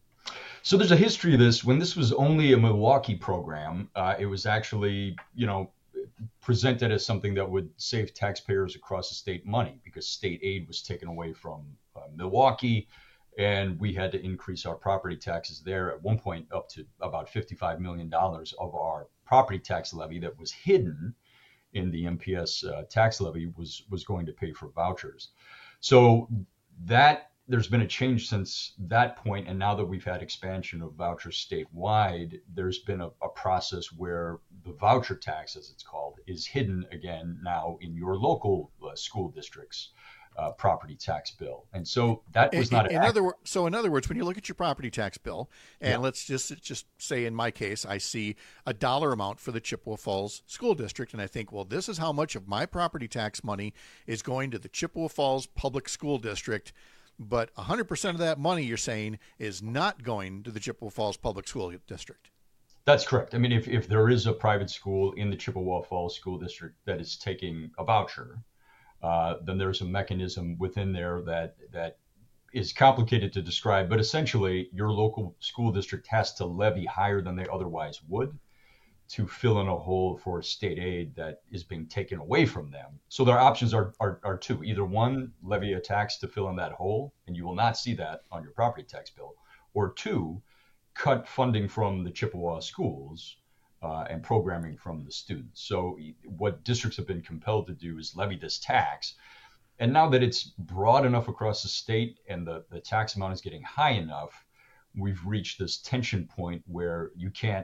So there's a history of this. When this was only a Milwaukee program, uh, it was actually, you know, presented as something that would save taxpayers across the state money because state aid was taken away from uh, Milwaukee, and we had to increase our property taxes there at one point up to about fifty-five million dollars of our property tax levy that was hidden in the M P S uh, tax levy was was going to pay for vouchers. So that there's been a change since that point, and now that we've had expansion of vouchers statewide, there's been a, a process where the voucher tax, as it's called, is hidden again now in your local uh, school district's uh, property tax bill. And so that was in, not in an other words. So in other words, when you look at your property tax bill, and Yeah. let's just just say in my case, I see a dollar amount for the Chippewa Falls School District, and I think, well, this is how much of my property tax money is going to the Chippewa Falls Public School District. But one hundred percent of that money, you're saying, is not going to the Chippewa Falls Public School District. That's correct. I mean, if, if there is a private school in the Chippewa Falls School District that is taking a voucher, uh, then there's a mechanism within there that that is complicated to describe. But essentially, your local school district has to levy higher than they otherwise would to fill in a hole for state aid that is being taken away from them. So their options are, are, are two. Either one, levy a tax to fill in that hole, and you will not see that on your property tax bill. Or two, cut funding from the Chippewa schools uh, and programming from the students. So what districts have been compelled to do is levy this tax. And now that it's broad enough across the state and the, the tax amount is getting high enough, we've reached this tension point where you can't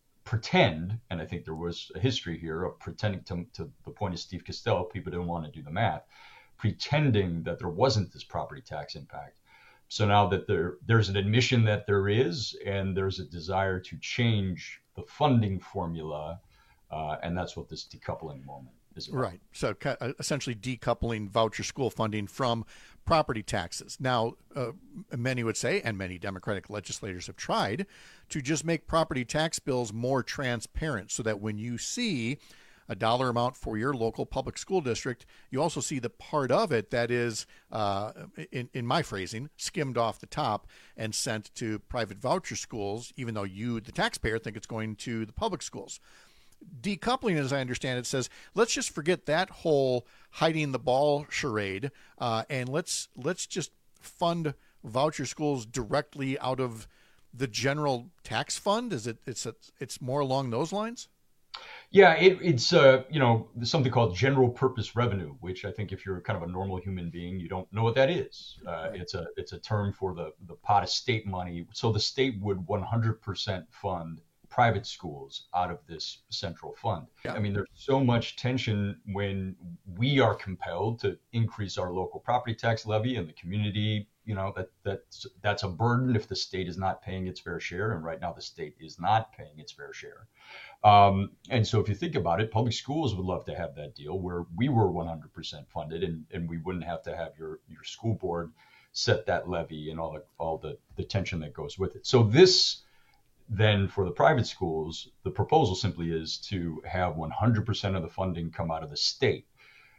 pretend, and I think there was a history here of pretending to, to the point of Steve Castell, people didn't want to do the math, pretending that there wasn't this property tax impact. So now that there there's an admission that there is, and there's a desire to change the funding formula, uh, and that's what this decoupling moment is about. Right. So ca- essentially decoupling voucher school funding from property taxes. Now, uh, many would say, and many Democratic legislators have tried, to just make property tax bills more transparent so that when you see a dollar amount for your local public school district, you also see the part of it that is, uh, in, in my phrasing, skimmed off the top and sent to private voucher schools, even though you, the taxpayer, think it's going to the public schools. Decoupling, as I understand it, says let's just forget that whole hiding the ball charade, uh, and let's let's just fund voucher schools directly out of the general tax fund? Is it it's a, it's more along those lines? Yeah, it, it's uh, you know, something called general purpose revenue, which I think if you're kind of a normal human being, you don't know what that is. Uh, it's a it's a term for the the pot of state money. So the state would one hundred percent fund private schools out of this central fund. Yeah. I mean, there's so much tension when we are compelled to increase our local property tax levy, and the community, you know, that that's that's a burden if the state is not paying its fair share. And right now the state is not paying its fair share. Um, and so if you think about it, public schools would love to have that deal where we were one hundred percent funded, and, and we wouldn't have to have your, your school board set that levy and all the, all the, the tension that goes with it. So this then for the private schools, the proposal simply is to have one hundred percent of the funding come out of the state.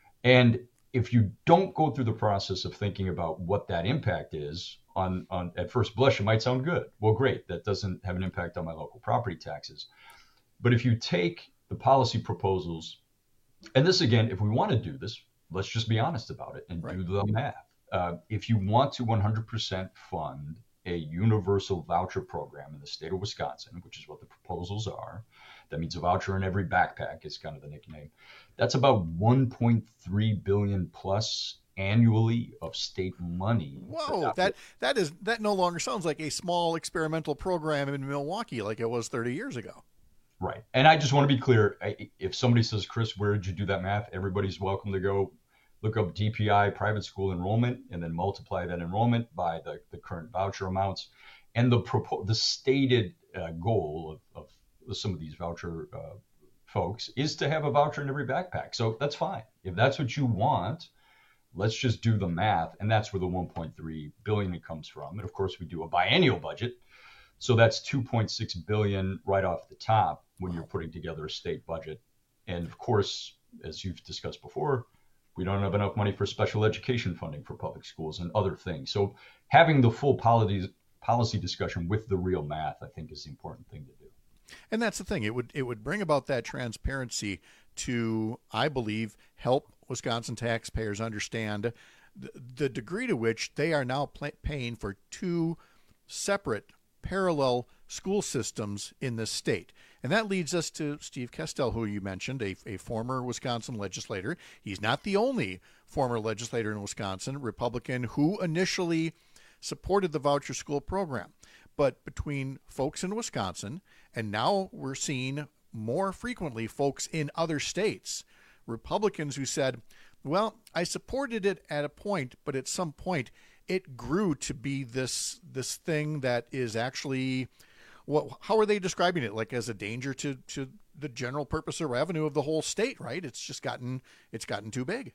And if you don't go through the process of thinking about what that impact is, on, on at first blush, it might sound good. Well, great, that doesn't have an impact on my local property taxes. But if you take the policy proposals, and this again, if we want to do this, let's just be honest about it and right. do the math. Uh, if you want to one hundred percent fund a universal voucher program in the state of Wisconsin, which is what the proposals are, that means a voucher in every backpack is kind of the nickname. That's about one point three billion plus annually of state money. Whoa, that that is that no longer sounds like a small experimental program in Milwaukee like it was thirty years ago. Right. And I just want to be clear. If somebody says, Chris, where did you do that math? Everybody's welcome to go look up D P I, private school enrollment, and then multiply that enrollment by the, the current voucher amounts. And the propo- the stated uh, goal of, of some of these voucher uh, folks is to have a voucher in every backpack. So that's fine. If that's what you want, let's just do the math. And that's where the one point three billion dollars comes from. And of course, we do a biennial budget. So that's two point six billion dollars right off the top when you're putting together a state budget. And of course, as you've discussed before, we don't have enough money for special education funding for public schools and other things. So having the full policy policy discussion with the real math, I think, is the important thing to do. And that's the thing. It would it would bring about that transparency to, I believe, help Wisconsin taxpayers understand the, the degree to which they are now pay, paying for two separate parallel school systems in this state. And that leads us to Steve Kestel, who you mentioned, a, a former Wisconsin legislator. He's not the only former legislator in Wisconsin, Republican, who initially supported the voucher school program. But between folks in Wisconsin, and now we're seeing more frequently folks in other states, Republicans who said, well, I supported it at a point, but at some point it grew to be this this thing that is actually, what? How are they describing it? Like as a danger to, to the general purpose of revenue of the whole state, right? It's just gotten it's gotten too big.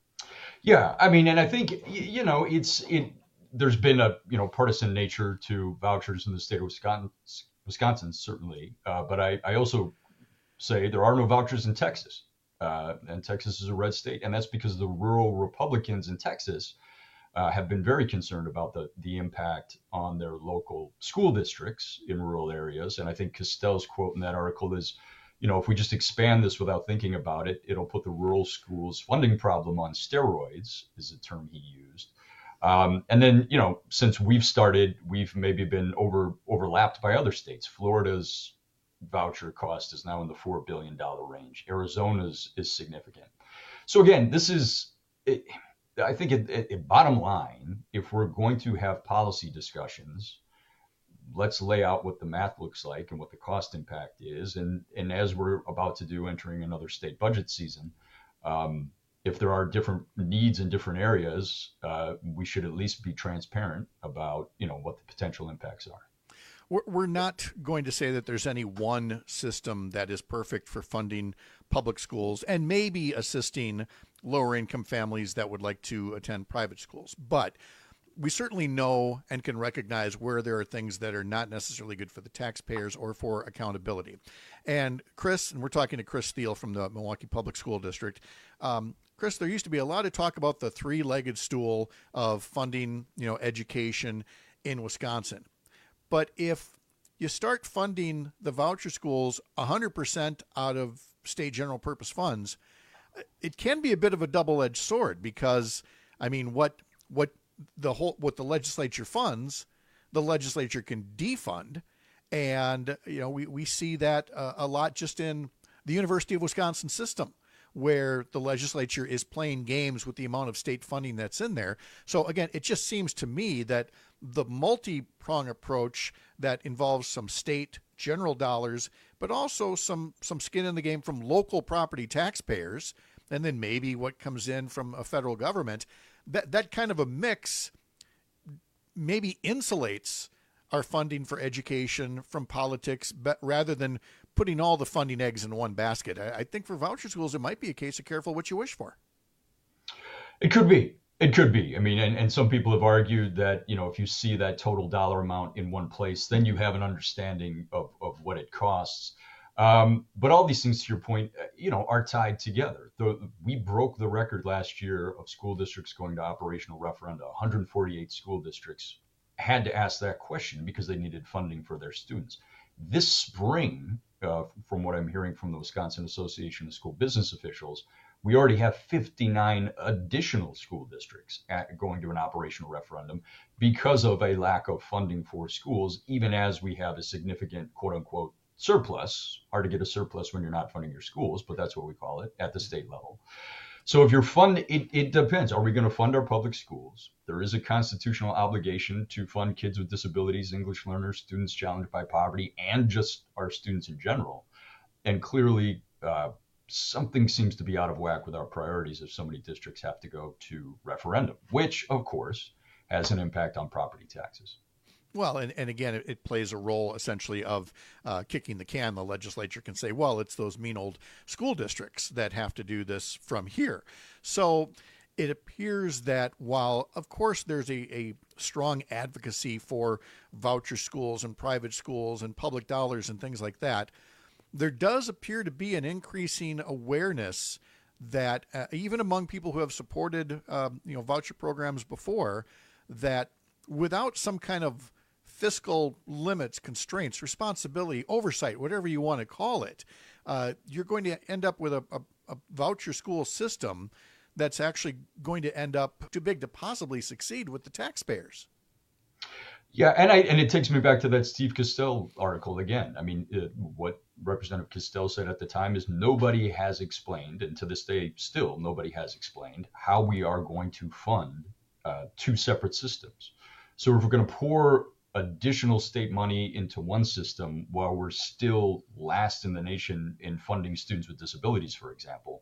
Yeah, I mean, and I think you know it's it. There's been a you know partisan nature to vouchers in the state of Wisconsin, Wisconsin certainly, uh, but I, I also say there are no vouchers in Texas, uh, and Texas is a red state, and that's because the rural Republicans in Texas Uh, have been very concerned about the, the impact on their local school districts in rural areas. And I think Kestel's quote in that article is, you know, if we just expand this without thinking about it, it'll put the rural schools funding problem on steroids, is the term he used. Um, and then, you know, since we've started, we've maybe been over overlapped by other states. Florida's voucher cost is now in the four billion dollars range. Arizona's is significant. So again, this is... It, I think at, at bottom line, if we're going to have policy discussions, let's lay out what the math looks like and what the cost impact is. And, and as we're about to do entering another state budget season, um, if there are different needs in different areas, uh, we should at least be transparent about, you know, what the potential impacts are. We're not going to say that there's any one system that is perfect for funding public schools and maybe assisting lower income families that would like to attend private schools. But we certainly know and can recognize where there are things that are not necessarily good for the taxpayers or for accountability. And Chris, and we're talking to Chris Thiel from the Milwaukee Public School District. Um, Chris, there used to be a lot of talk about the three-legged stool of funding, you know, education in Wisconsin. But if you start funding the voucher schools one hundred percent out of state general purpose funds, it can be a bit of a double-edged sword because, I mean, what what the whole what the legislature funds, the legislature can defund. And, you know, we, we see that uh, a lot just in the University of Wisconsin system, where the legislature is playing games with the amount of state funding that's in there. So, again, it just seems to me that the multi-prong approach that involves some state general dollars, but also some, some skin in the game from local property taxpayers, and then maybe what comes in from a federal government, that, that kind of a mix maybe insulates our funding for education from politics, but rather than putting all the funding eggs in one basket. I, I think for voucher schools, it might be a case of careful what you wish for. It could be. It could be. I mean, and, and some people have argued that, you know, if you see that total dollar amount in one place, then you have an understanding of, of what it costs. Um, but all these things, to your point, you know, are tied together. The, we broke the record last year of school districts going to operational referenda. one hundred forty-eight school districts had to ask that question because they needed funding for their students. This spring, uh, from what I'm hearing from the Wisconsin Association of School Business Officials, we already have fifty-nine additional school districts at, going to an operational referendum because of a lack of funding for schools, even as we have a significant, quote unquote, surplus. Hard to get a surplus when you're not funding your schools, but that's what we call it at the state level. So if you're fund, it, it depends. Are we going to fund our public schools? There is a constitutional obligation to fund kids with disabilities, English learners, students challenged by poverty, and just our students in general. And clearly, uh, something seems to be out of whack with our priorities if so many districts have to go to referendum, which, of course, has an impact on property taxes. Well, and, and again, it, it plays a role essentially of uh, kicking the can. The legislature can say, well, it's those mean old school districts that have to do this from here. So it appears that while, of course, there's a, a strong advocacy for voucher schools and private schools and public dollars and things like that, there does appear to be an increasing awareness that uh, even among people who have supported um, you know, voucher programs before, that without some kind of fiscal limits, constraints, responsibility, oversight, whatever you want to call it, uh, you're going to end up with a, a, a voucher school system that's actually going to end up too big to possibly succeed with the taxpayers. Yeah, and I and it takes me back to that Steve Castell article again. I mean, it, what Representative Castell said at the time is nobody has explained, and to this day still nobody has explained, how we are going to fund uh, two separate systems. So if we're going to pour additional state money into one system while we're still last in the nation in funding students with disabilities, for example,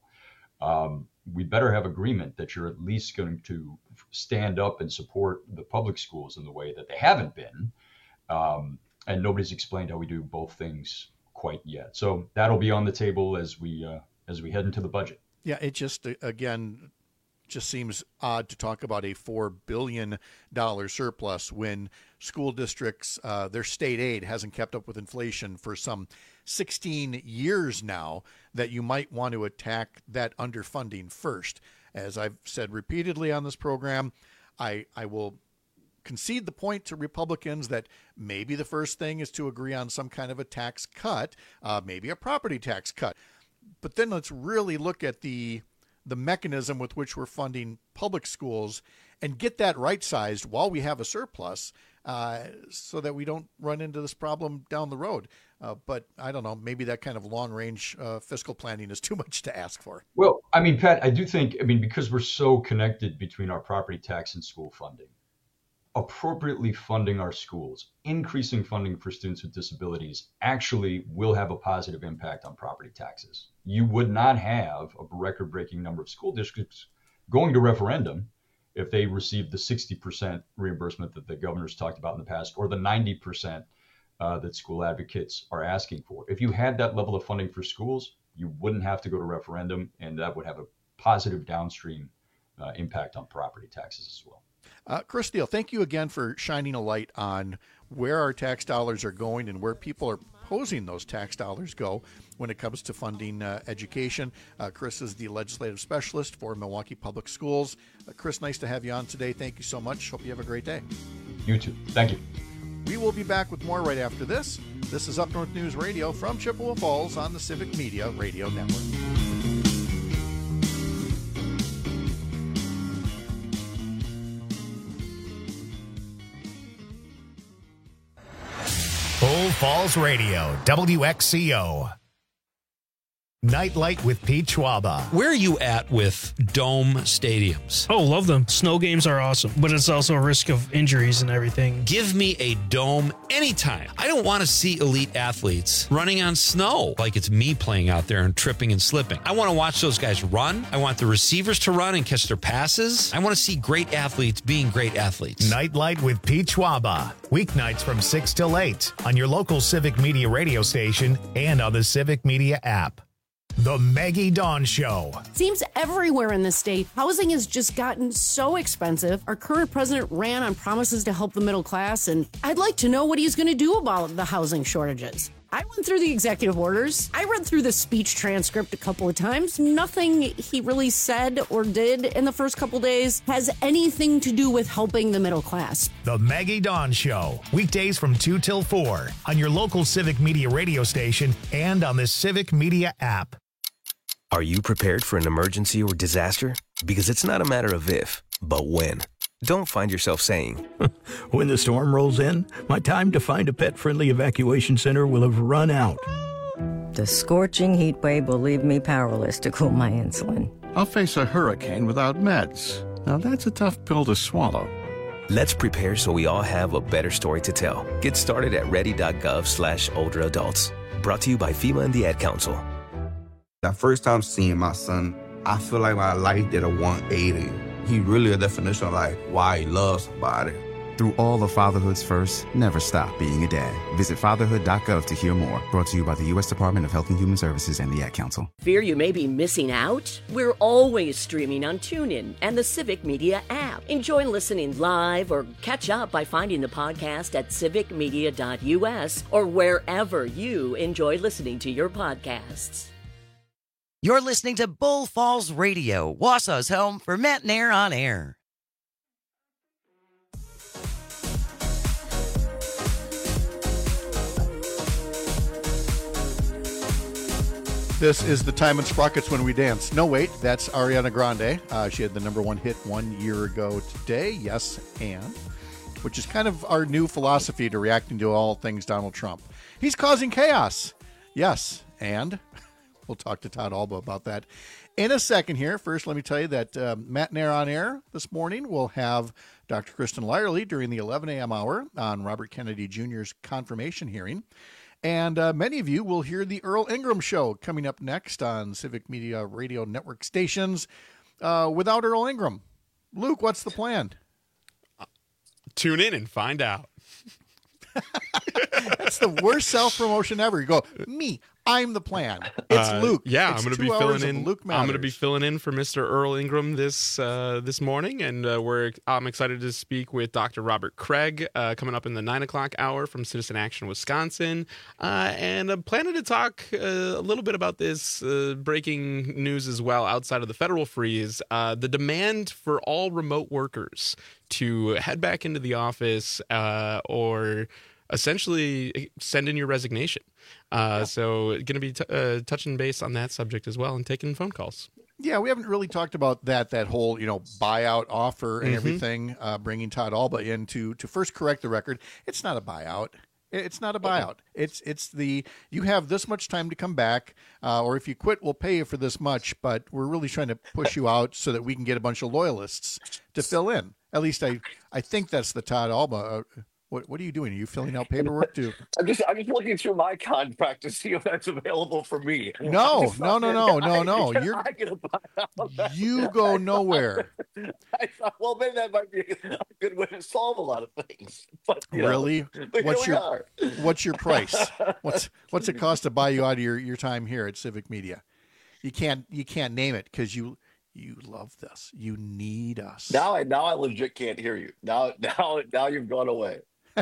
um, we better have agreement that you're at least going to stand up and support the public schools in the way that they haven't been. Um, and nobody's explained how we do both things quite yet. So that'll be on the table as we uh, as we head into the budget. Yeah, it just, again, just seems odd to talk about a four billion dollars surplus when school districts, uh, their state aid hasn't kept up with inflation for some sixteen years now, that you might want to attack that underfunding first. As I've said repeatedly on this program, I, I will concede the point to Republicans that maybe the first thing is to agree on some kind of a tax cut, uh, maybe a property tax cut. But then let's really look at the the mechanism with which we're funding public schools and get that right-sized while we have a surplus, uh, so that we don't run into this problem down the road. Uh, but I don't know, maybe that kind of long-range uh, fiscal planning is too much to ask for. Well, I mean, Pat, I do think, I mean, because we're so connected between our property tax and school funding, appropriately funding our schools, increasing funding for students with disabilities actually will have a positive impact on property taxes. You would not have a record-breaking number of school districts going to referendum if they received the sixty percent reimbursement that the governor's talked about in the past, or the ninety percent uh, that school advocates are asking for. If you had that level of funding for schools, you wouldn't have to go to referendum, and that would have a positive downstream uh, impact on property taxes as well. Uh, Chris Steele, thank you again for shining a light on where our tax dollars are going and where people are proposing those tax dollars go when it comes to funding uh, education. Uh, Chris is the legislative specialist for Milwaukee Public Schools. Uh, Chris, nice to have you on today. Thank you so much. Hope you have a great day. You too. Thank you. We will be back with more right after this. This is Up North News Radio from Chippewa Falls on the Civic Media Radio Network. Falls Radio, W X C O. Nightlight with Pete Schwaba. Where are you at with dome stadiums? Oh, love them. Snow games are awesome, but it's also a risk of injuries and everything. Give me a dome anytime. I don't want to see elite athletes running on snow like it's me playing out there and tripping and slipping. I want to watch those guys run. I want the receivers to run and catch their passes. I want to see great athletes being great athletes. Nightlight with Pete Schwaba. Weeknights from six till eight on your local Civic Media radio station and on the Civic Media app. The Maggie Dawn Show. Seems everywhere in the state, housing has just gotten so expensive. Our current president ran on promises to help the middle class, and I'd like to know what he's going to do about the housing shortages. I went through the executive orders. I read through the speech transcript a couple of times. Nothing he really said or did in the first couple days has anything to do with helping the middle class. The Maggie Dawn Show. Weekdays from two till four on your local Civic Media radio station and on the Civic Media app. Are you prepared for an emergency or disaster? Because it's not a matter of if, but when. Don't find yourself saying, when the storm rolls in, my time to find a pet-friendly evacuation center will have run out. The scorching heat wave will leave me powerless to cool my insulin. I'll face a hurricane without meds. Now that's a tough pill to swallow. Let's prepare so we all have a better story to tell. Get started at ready.gov slash older adults. Brought to you by FEMA and the Ad Council. That first time seeing my son, I feel like my life did a one eighty. He really a definition of like why he loves somebody. Through all of fatherhood's first, never stop being a dad. Visit fatherhood dot gov to hear more. Brought to you by the U S Department of Health and Human Services and the Ad Council. Fear you may be missing out? We're always streaming on TuneIn and the Civic Media app. Enjoy listening live or catch up by finding the podcast at civic media dot u s or wherever you enjoy listening to your podcasts. You're listening to Bull Falls Radio, Wausau's home for Matt Nair on air. This is the time in Sprockets when we dance. No, wait, that's Ariana Grande. Uh, she had the number one hit one year ago today. Yes, and which is kind of our new philosophy to reacting to all things Donald Trump. He's causing chaos. Yes, and we'll talk to Todd Alba about that in a second here. First, let me tell you that uh, Matt Nair on air this morning will have Doctor Kristen Lyerly during the eleven a.m. hour on Robert Kennedy Junior's confirmation hearing. And uh, many of you will hear the Earl Ingram Show coming up next on Civic Media Radio Network stations uh, without Earl Ingram. Luke, what's the plan? Uh, tune in and find out. That's the worst self-promotion ever. You go, me, I'm the plan. It's uh, Luke. Yeah, it's I'm going to be filling in. Luke I'm going to be filling in for Mister Earl Ingram this uh, this morning, and uh, we're I'm excited to speak with Doctor Robert Craig uh, coming up in the nine o'clock hour from Citizen Action Wisconsin, uh, and I'm planning to talk uh, a little bit about this uh, breaking news as well outside of the federal freeze. Uh, the demand for all remote workers to head back into the office uh, or essentially send in your resignation. Uh, yeah. So going to be t- uh, touching base on that subject as well and taking phone calls. Yeah, we haven't really talked about that, that whole, you know, buyout offer and mm-hmm. everything, uh, bringing Todd Alba in to, to first correct the record. It's not a buyout. It's not a buyout. It's it's the, you have this much time to come back, uh, or if you quit, we'll pay you for this much, but we're really trying to push you out so that we can get a bunch of loyalists to fill in. At least I, I think that's the Todd Alba. Uh, what what are you doing? Are you filling out paperwork too? I'm just I'm just looking through my contract to see if that's available for me. No, no, no, no, no, no. You're you go nowhere. I thought, well, maybe that might be a good way to solve a lot of things. But, really? Know, but what's your what's your price? What's what's it cost to buy you out of your, your time here at Civic Media? You can't you can't name it because you you love this. You need us. Now I now I legit can't hear you. Now now now you've gone away.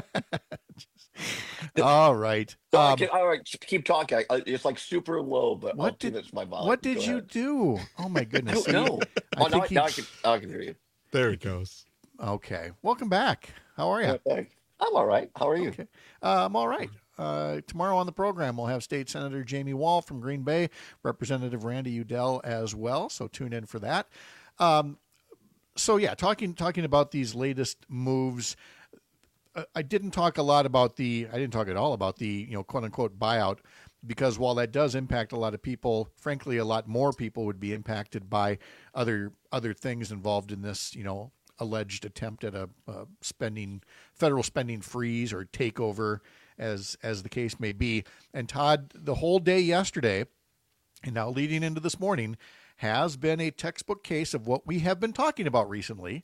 All right. So um, can, all right, keep talking. I, it's like super low, but what did that's my volume. What did Go you ahead. do? Oh my goodness! I don't know. I oh, now, he... now, I can, now I can hear you. There it goes. Okay. Welcome back. How are you? Okay. I'm all right. How are you? Okay. Uh, I'm all right. Uh, tomorrow on the program, we'll have State Senator Jamie Wall from Green Bay, Representative Randy Udell as well. So tune in for that. Um, so yeah, talking talking about these latest moves. I didn't talk a lot about the, I didn't talk at all about the, you know, quote unquote buyout, because while that does impact a lot of people, frankly, a lot more people would be impacted by other other things involved in this, you know, alleged attempt at a, a spending, federal spending freeze or takeover, as as the case may be. And Todd, the whole day yesterday, and now leading into this morning, has been a textbook case of what we have been talking about recently,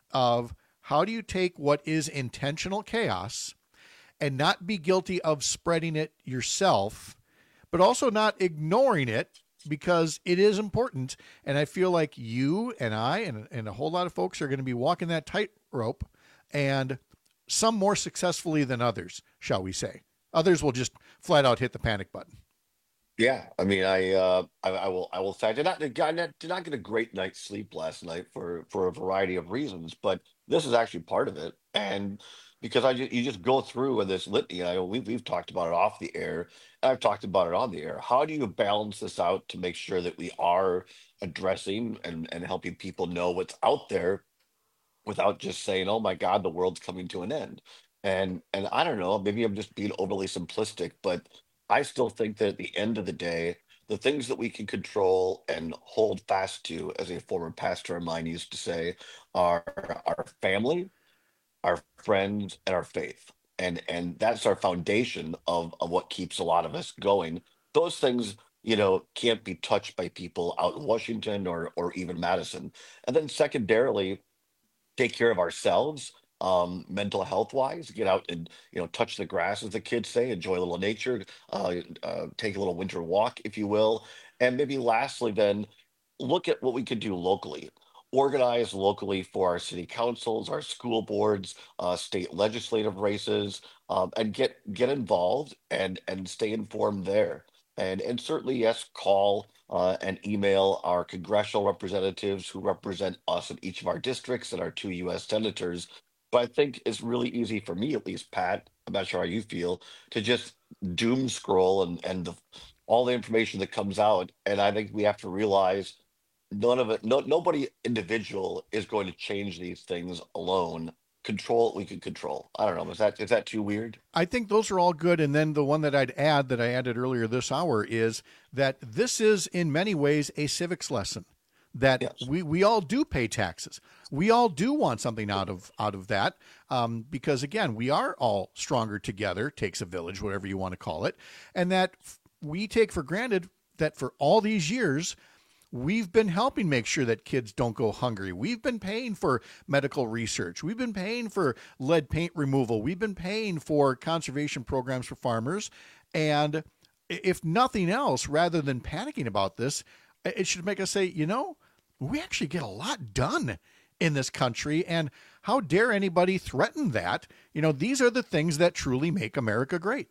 of how do you take what is intentional chaos and not be guilty of spreading it yourself, but also not ignoring it, because it is important. And I feel like you and I and, and a whole lot of folks are going to be walking that tightrope, and some more successfully than others, shall we say. Others will just flat out hit the panic button. Yeah, I mean, I, uh, I, I will, I will say, I did not, did not, did not get a great night's sleep last night for, for a variety of reasons, but this is actually part of it. And because I, ju- you just go through with this litany. I, we've, we've talked about it off the air. And I've talked about it on the air. How do you balance this out to make sure that we are addressing and, and helping people know what's out there without just saying, "Oh my God, the world's coming to an end"? And, and I don't know, maybe I'm just being overly simplistic, but I still think that at the end of the day, the things that we can control and hold fast to, as a former pastor of mine used to say, are our family, our friends, and our faith. And and that's our foundation of, of what keeps a lot of us going. Those things, you know, can't be touched by people out in Washington or or even Madison. And then secondarily, take care of ourselves. Um, mental health wise, get out and, you know, touch the grass, as the kids say, enjoy a little nature, uh, uh, take a little winter walk, if you will. And maybe lastly, then look at what we could do locally. Organize locally for our city councils, our school boards, uh, state legislative races, um, and get get involved and and stay informed there. And and certainly, yes, call uh, and email our congressional representatives who represent us in each of our districts and our two U S senators. But I think it's really easy for me, at least, Pat, I'm not sure how you feel, to just doom scroll and, and the, all the information that comes out. And I think we have to realize none of it, no, nobody individual is going to change these things alone. Control what we can control. I don't know. Is that is that too weird? I think those are all good. And then the one that I'd add that I added earlier this hour is that this is in many ways a civics lesson. That yes. we, we all do pay taxes. We all do want something out of out of that, um, because, again, we are all stronger together, takes a village, whatever you want to call it, and that f- we take for granted that for all these years, we've been helping make sure that kids don't go hungry. We've been paying for medical research. We've been paying for lead paint removal. We've been paying for conservation programs for farmers. And if nothing else, rather than panicking about this, it should make us say, you know, we actually get a lot done in this country, and how dare anybody threaten that? You know, these are the things that truly make America great.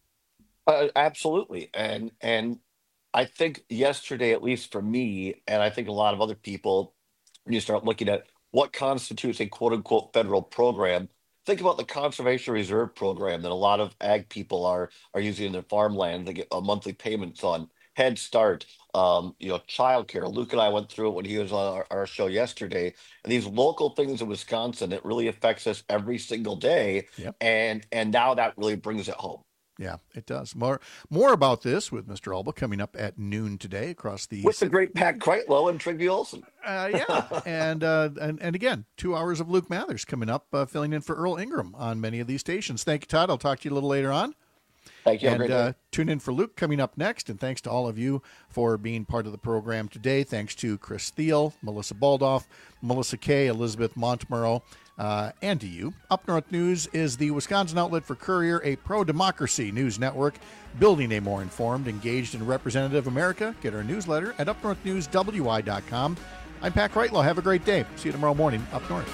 Uh, absolutely. And and I think yesterday, at least for me, and I think a lot of other people, when you start looking at what constitutes a quote unquote federal program, think about the Conservation Reserve Program that a lot of ag people are are using in their farmland. They get a monthly payments on. Head Start, um, you know, childcare. Luke and I went through it when he was on our, our show yesterday. And these local things in Wisconsin, it really affects us every single day. Yep. And and now that really brings it home. Yeah, it does. More more about this with Mister Alba coming up at noon today across the... With the great Pat Kreitlow and Trygve Olson. Uh, yeah, and, uh, and and again, two hours of Luke Mathers coming up, uh, filling in for Earl Ingram on many of these stations. Thank you, Todd. I'll talk to you a little later on. Thank you. And uh, tune in for Luke coming up next. And thanks to all of you for being part of the program today. Thanks to Chris Thiel, Melissa Baldoff, Melissa Kay, Elizabeth Montmurrow, uh, and to you. Up North News is the Wisconsin outlet for Courier, a pro-democracy news network, building a more informed, engaged, and representative America. Get our newsletter at up north news w i dot com. I'm Pat Kreitlow. Have a great day. See you tomorrow morning up north.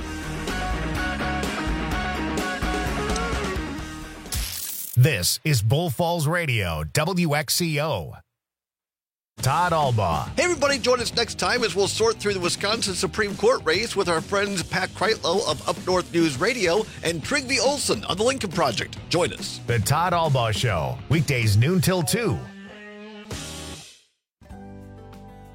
This is Bull Falls Radio, W X C O. Todd Alba. Hey, everybody, join us next time as we'll sort through the Wisconsin Supreme Court race with our friends Pat Kreitlow of Up North News Radio and Trygve Olson of the Lincoln Project. Join us. The Todd Alba Show, weekdays noon till two.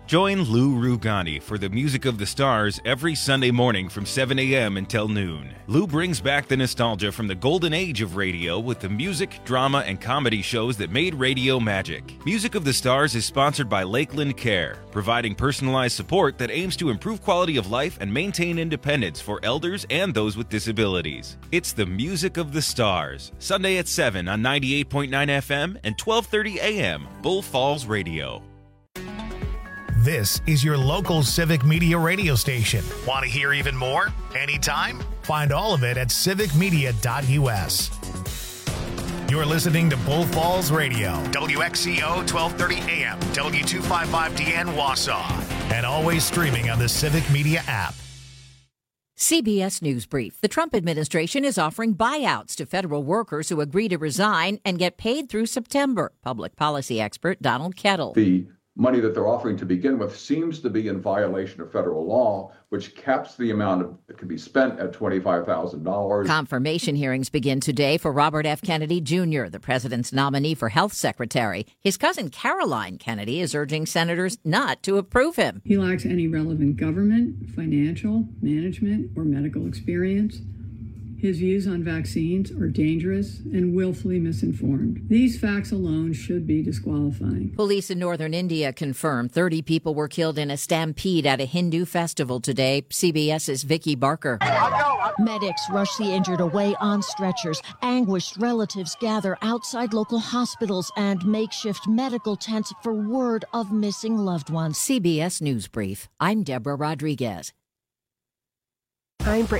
Join Lou Rugani for the Music of the Stars every Sunday morning from seven a.m. until noon. Lou brings back the nostalgia from the golden age of radio with the music, drama, and comedy shows that made radio magic. Music of the Stars is sponsored by Lakeland Care, providing personalized support that aims to improve quality of life and maintain independence for elders and those with disabilities. It's the Music of the Stars, Sunday at seven on ninety-eight point nine F M and twelve thirty a.m. Bull Falls Radio. This is your local Civic Media radio station. Want to hear even more? Anytime? Find all of it at civic media dot u s. You're listening to Bull Falls Radio, W X C O twelve thirty A M, W two fifty-five D N Wausau, and always streaming on the Civic Media app. C B S News Brief. The Trump administration is offering buyouts to federal workers who agree to resign and get paid through September. Public policy expert Donald Kettle. The money that they're offering to begin with seems to be in violation of federal law, which caps the amount of, that can be spent at twenty-five thousand dollars. Confirmation hearings begin today for Robert F. Kennedy Junior, the president's nominee for health secretary. His cousin Caroline Kennedy is urging senators not to approve him. He lacks any relevant government, financial, management, or medical experience. His views on vaccines are dangerous and willfully misinformed. These facts alone should be disqualifying. Police in northern India confirm thirty people were killed in a stampede at a Hindu festival today. CBS's Vicky Barker. Medics rush the injured away on stretchers. Anguished relatives gather outside local hospitals and makeshift medical tents for word of missing loved ones. C B S News Brief. I'm Deborah Rodriguez. I'm Brittany